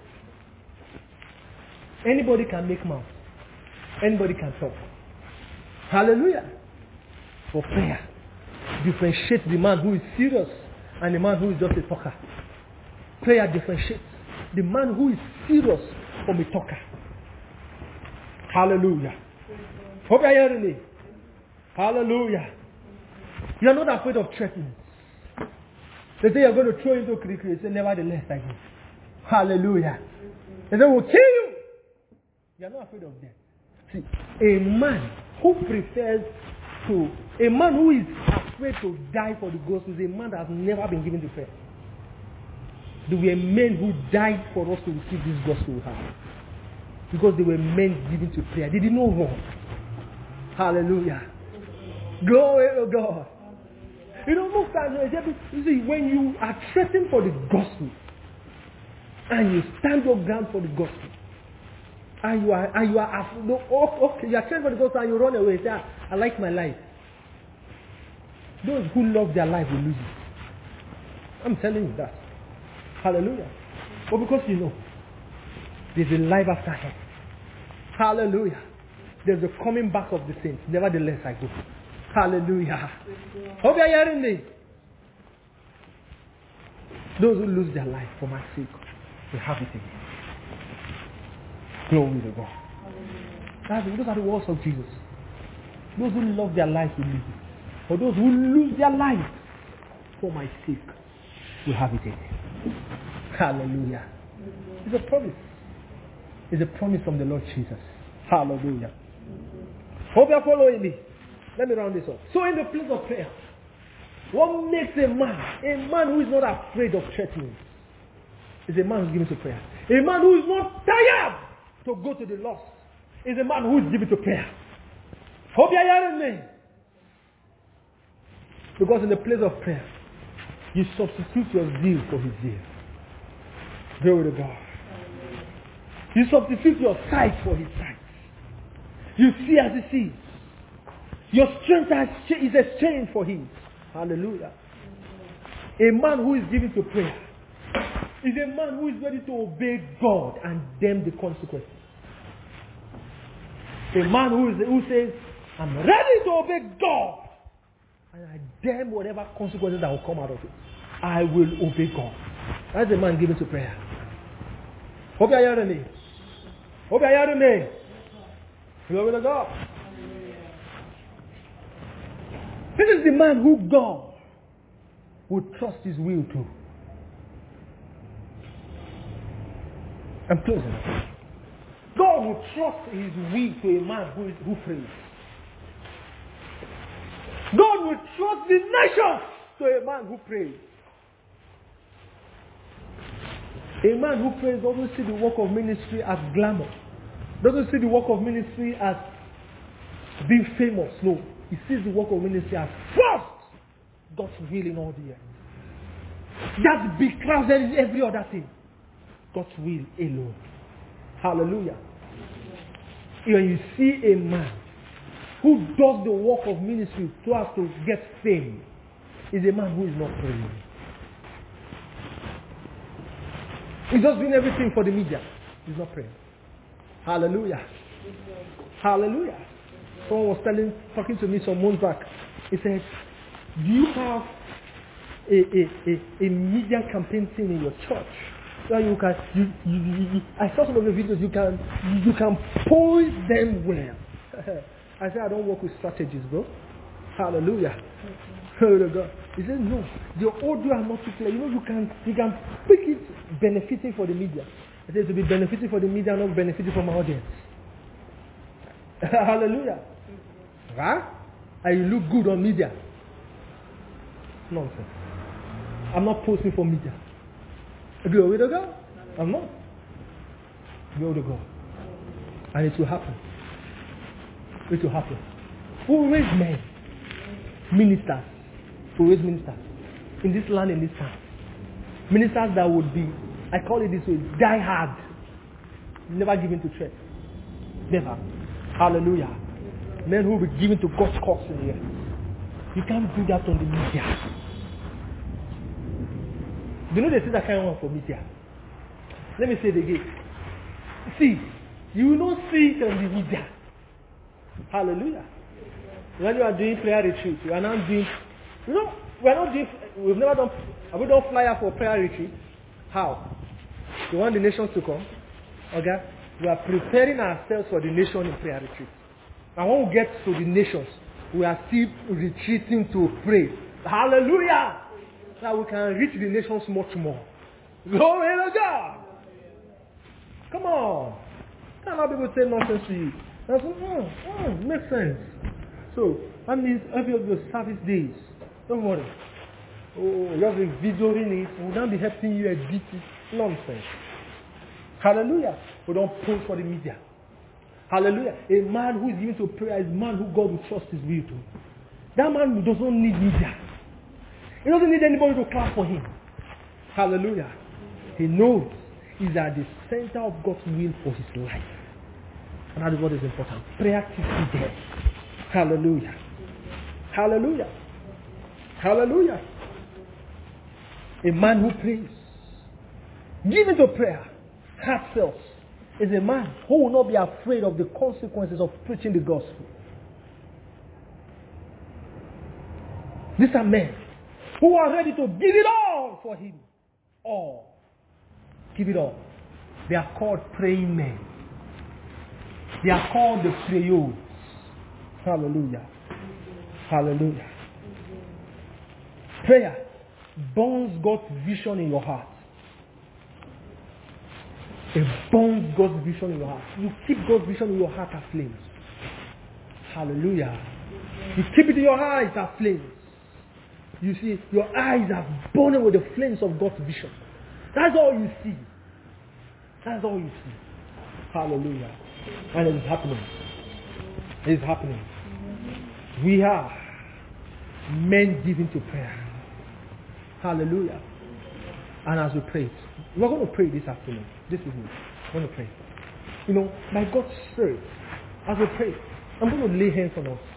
Anybody can make mouth. Anybody can talk. Hallelujah. For prayer differentiates the man who is serious and the man who is just a talker. Prayer differentiates the man who is serious from a talker. Hallelujah. Hope you're hearing me. Hallelujah. You are not afraid of threatenings. They say you're going to throw into creek. You say, nevertheless, I go. Hallelujah. They say, we'll kill you. You are not afraid of them. See, a man who prefers to, a man who is afraid to die for the gospel is a man that has never been given the prayer. There were men who died for us to receive this gospel we have. Because they were men given to prayer. They did not run. Hallelujah. Glory to God. You know, most times, you see, when you are threatened for the gospel, and you stand your ground for the gospel, and you are, and you are, no, okay, you are threatened for the gospel, and you run away, say, I like my life. Those who love their life will lose it. I'm telling you that. Hallelujah. But because you know, there's a life after hell. Hallelujah. There's a coming back of the saints. Nevertheless, I go. Hallelujah. Hope you are hearing me. Those who lose their life for my sake will have it again. Glory to God. That's, those are the words of Jesus. Those who love their life will lose it. For those who lose their life for my sake will have it again. Hallelujah. It's a promise. It's a promise from the Lord Jesus. Hallelujah. Hope you are following me. Let me round this up. So in the place of prayer, what makes a man, a man who is not afraid of threatening, is a man who is given to prayer. A man who is not tired to go to the lost is a man who is given to prayer. Hope you are hearing me. Because in the place of prayer, you substitute your zeal for his zeal. Glory to God. You substitute your sight for his sight. You see as he sees. Your strength is exchanged for his. Hallelujah. A man who is given to prayer is a man who is ready to obey God and damn the consequences. A man who, is, who says, I'm ready to obey God and I damn whatever consequences that will come out of it. I will obey God. That's a man given to prayer. Hope you are hearing me. Hope you are hearing me. Glory to God. This is the man who God would trust his will to. I'm closing. God would trust his will to a man who, is, who prays. God would trust the nations to a man who prays. A man who prays doesn't see the work of ministry as glamour. Doesn't see the work of ministry as being famous. No. He sees the work of ministry as first God's will in all the earth. That becrowded every other thing. God's will alone. Hallelujah. When you see a man who does the work of ministry so as to get fame, is a man who is not praying. He's just doing everything for the media. He's not praying. Hallelujah. Hallelujah. Someone was telling, talking to me some months back. He said, do you have a, a, a, a media campaign team in your church? So you can, you, you, you, you, I saw some of the videos, you can, you can pose them well. I said, I don't work with strategies, bro. Hallelujah. Glory to God. He said, no, the audio are not too clear. You know, you can, you can pick it benefiting for the media. I said, to be benefiting for the media, not benefiting from our audience. Hallelujah. Right? And you look good on media. Nonsense. I'm not posting for media. Glory to God. I'm not. Glory to God. And it will happen. It will happen. Who will raise men? Ministers. Who will raise ministers? In this land, in this time. Ministers that would be, I call it this way, die hard. Never given to threat. Never. Hallelujah. Men who will be given to God's cause in the earth. You can't do that on the media. You know they say that kind of one for media. Let me say it again. See, you will not see it on the media. Hallelujah. When you are doing prayer retreat, you are now doing, you know, we are not doing, we've never done, have we done flyer for prayer retreat? How? You want the nations to come? Okay? We are preparing ourselves for the nation in prayer retreat. And when we get to the nations, we are still retreating to pray. Hallelujah! That we can reach the nations much more. Glory to God! Come on. Can't have people say nonsense to you. That's, oh, oh, makes sense. So, that means every of your service days, don't worry. Oh, you have been videoing it. We'll not be helping you edit it. Nonsense. Hallelujah. We don't post for the media. Hallelujah. A man who is given to prayer is a man who God will trust his will to. That man does not need media. He doesn't need anybody to clap for him. Hallelujah. He knows he's at the center of God's will for his life. And that is what is important. Prayer keeps you there. Hallelujah. Hallelujah. Hallelujah. A man who prays, given to prayer, heartfelt, is a man who will not be afraid of the consequences of preaching the gospel. These are men who are ready to give it all for him. All. Give it all. They are called praying men. They are called the prayers. Hallelujah. Hallelujah. Prayer burns God's vision in your heart. It burns God's vision in your heart. You keep God's vision in your heart as flames. Hallelujah. You keep it in your eyes as flames. You see, your eyes are burning with the flames of God's vision. That's all you see. That's all you see. Hallelujah. And it is happening. It is happening. We are men given to prayer. Hallelujah. And as we pray, we're going to pray this afternoon. This evening. We're going to pray. You know, by God's Spirit, as we pray, I'm going to lay hands on us.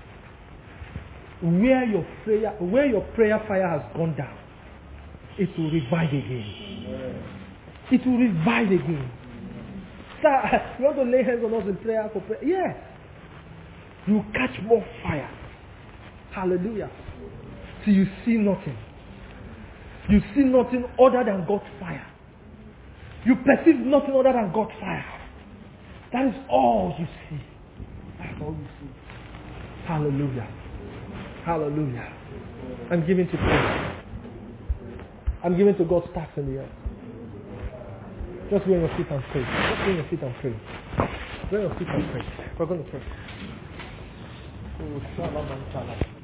Where your prayer, where your prayer fire has gone down, it will revive again. It will revive again. Sir, you want to lay hands on us in prayer for prayer? Yes. You will catch more fire. Hallelujah. So you see nothing. You see nothing other than God's fire. You perceive nothing other than God's fire. That is all you see. That's all you see. Hallelujah. Hallelujah. I'm giving to prayer. I'm giving to God's task in the earth. Just go on your feet and pray. Just go on your feet and pray. Go on your feet and pray. We're going to pray. Oh, shalom and shalom.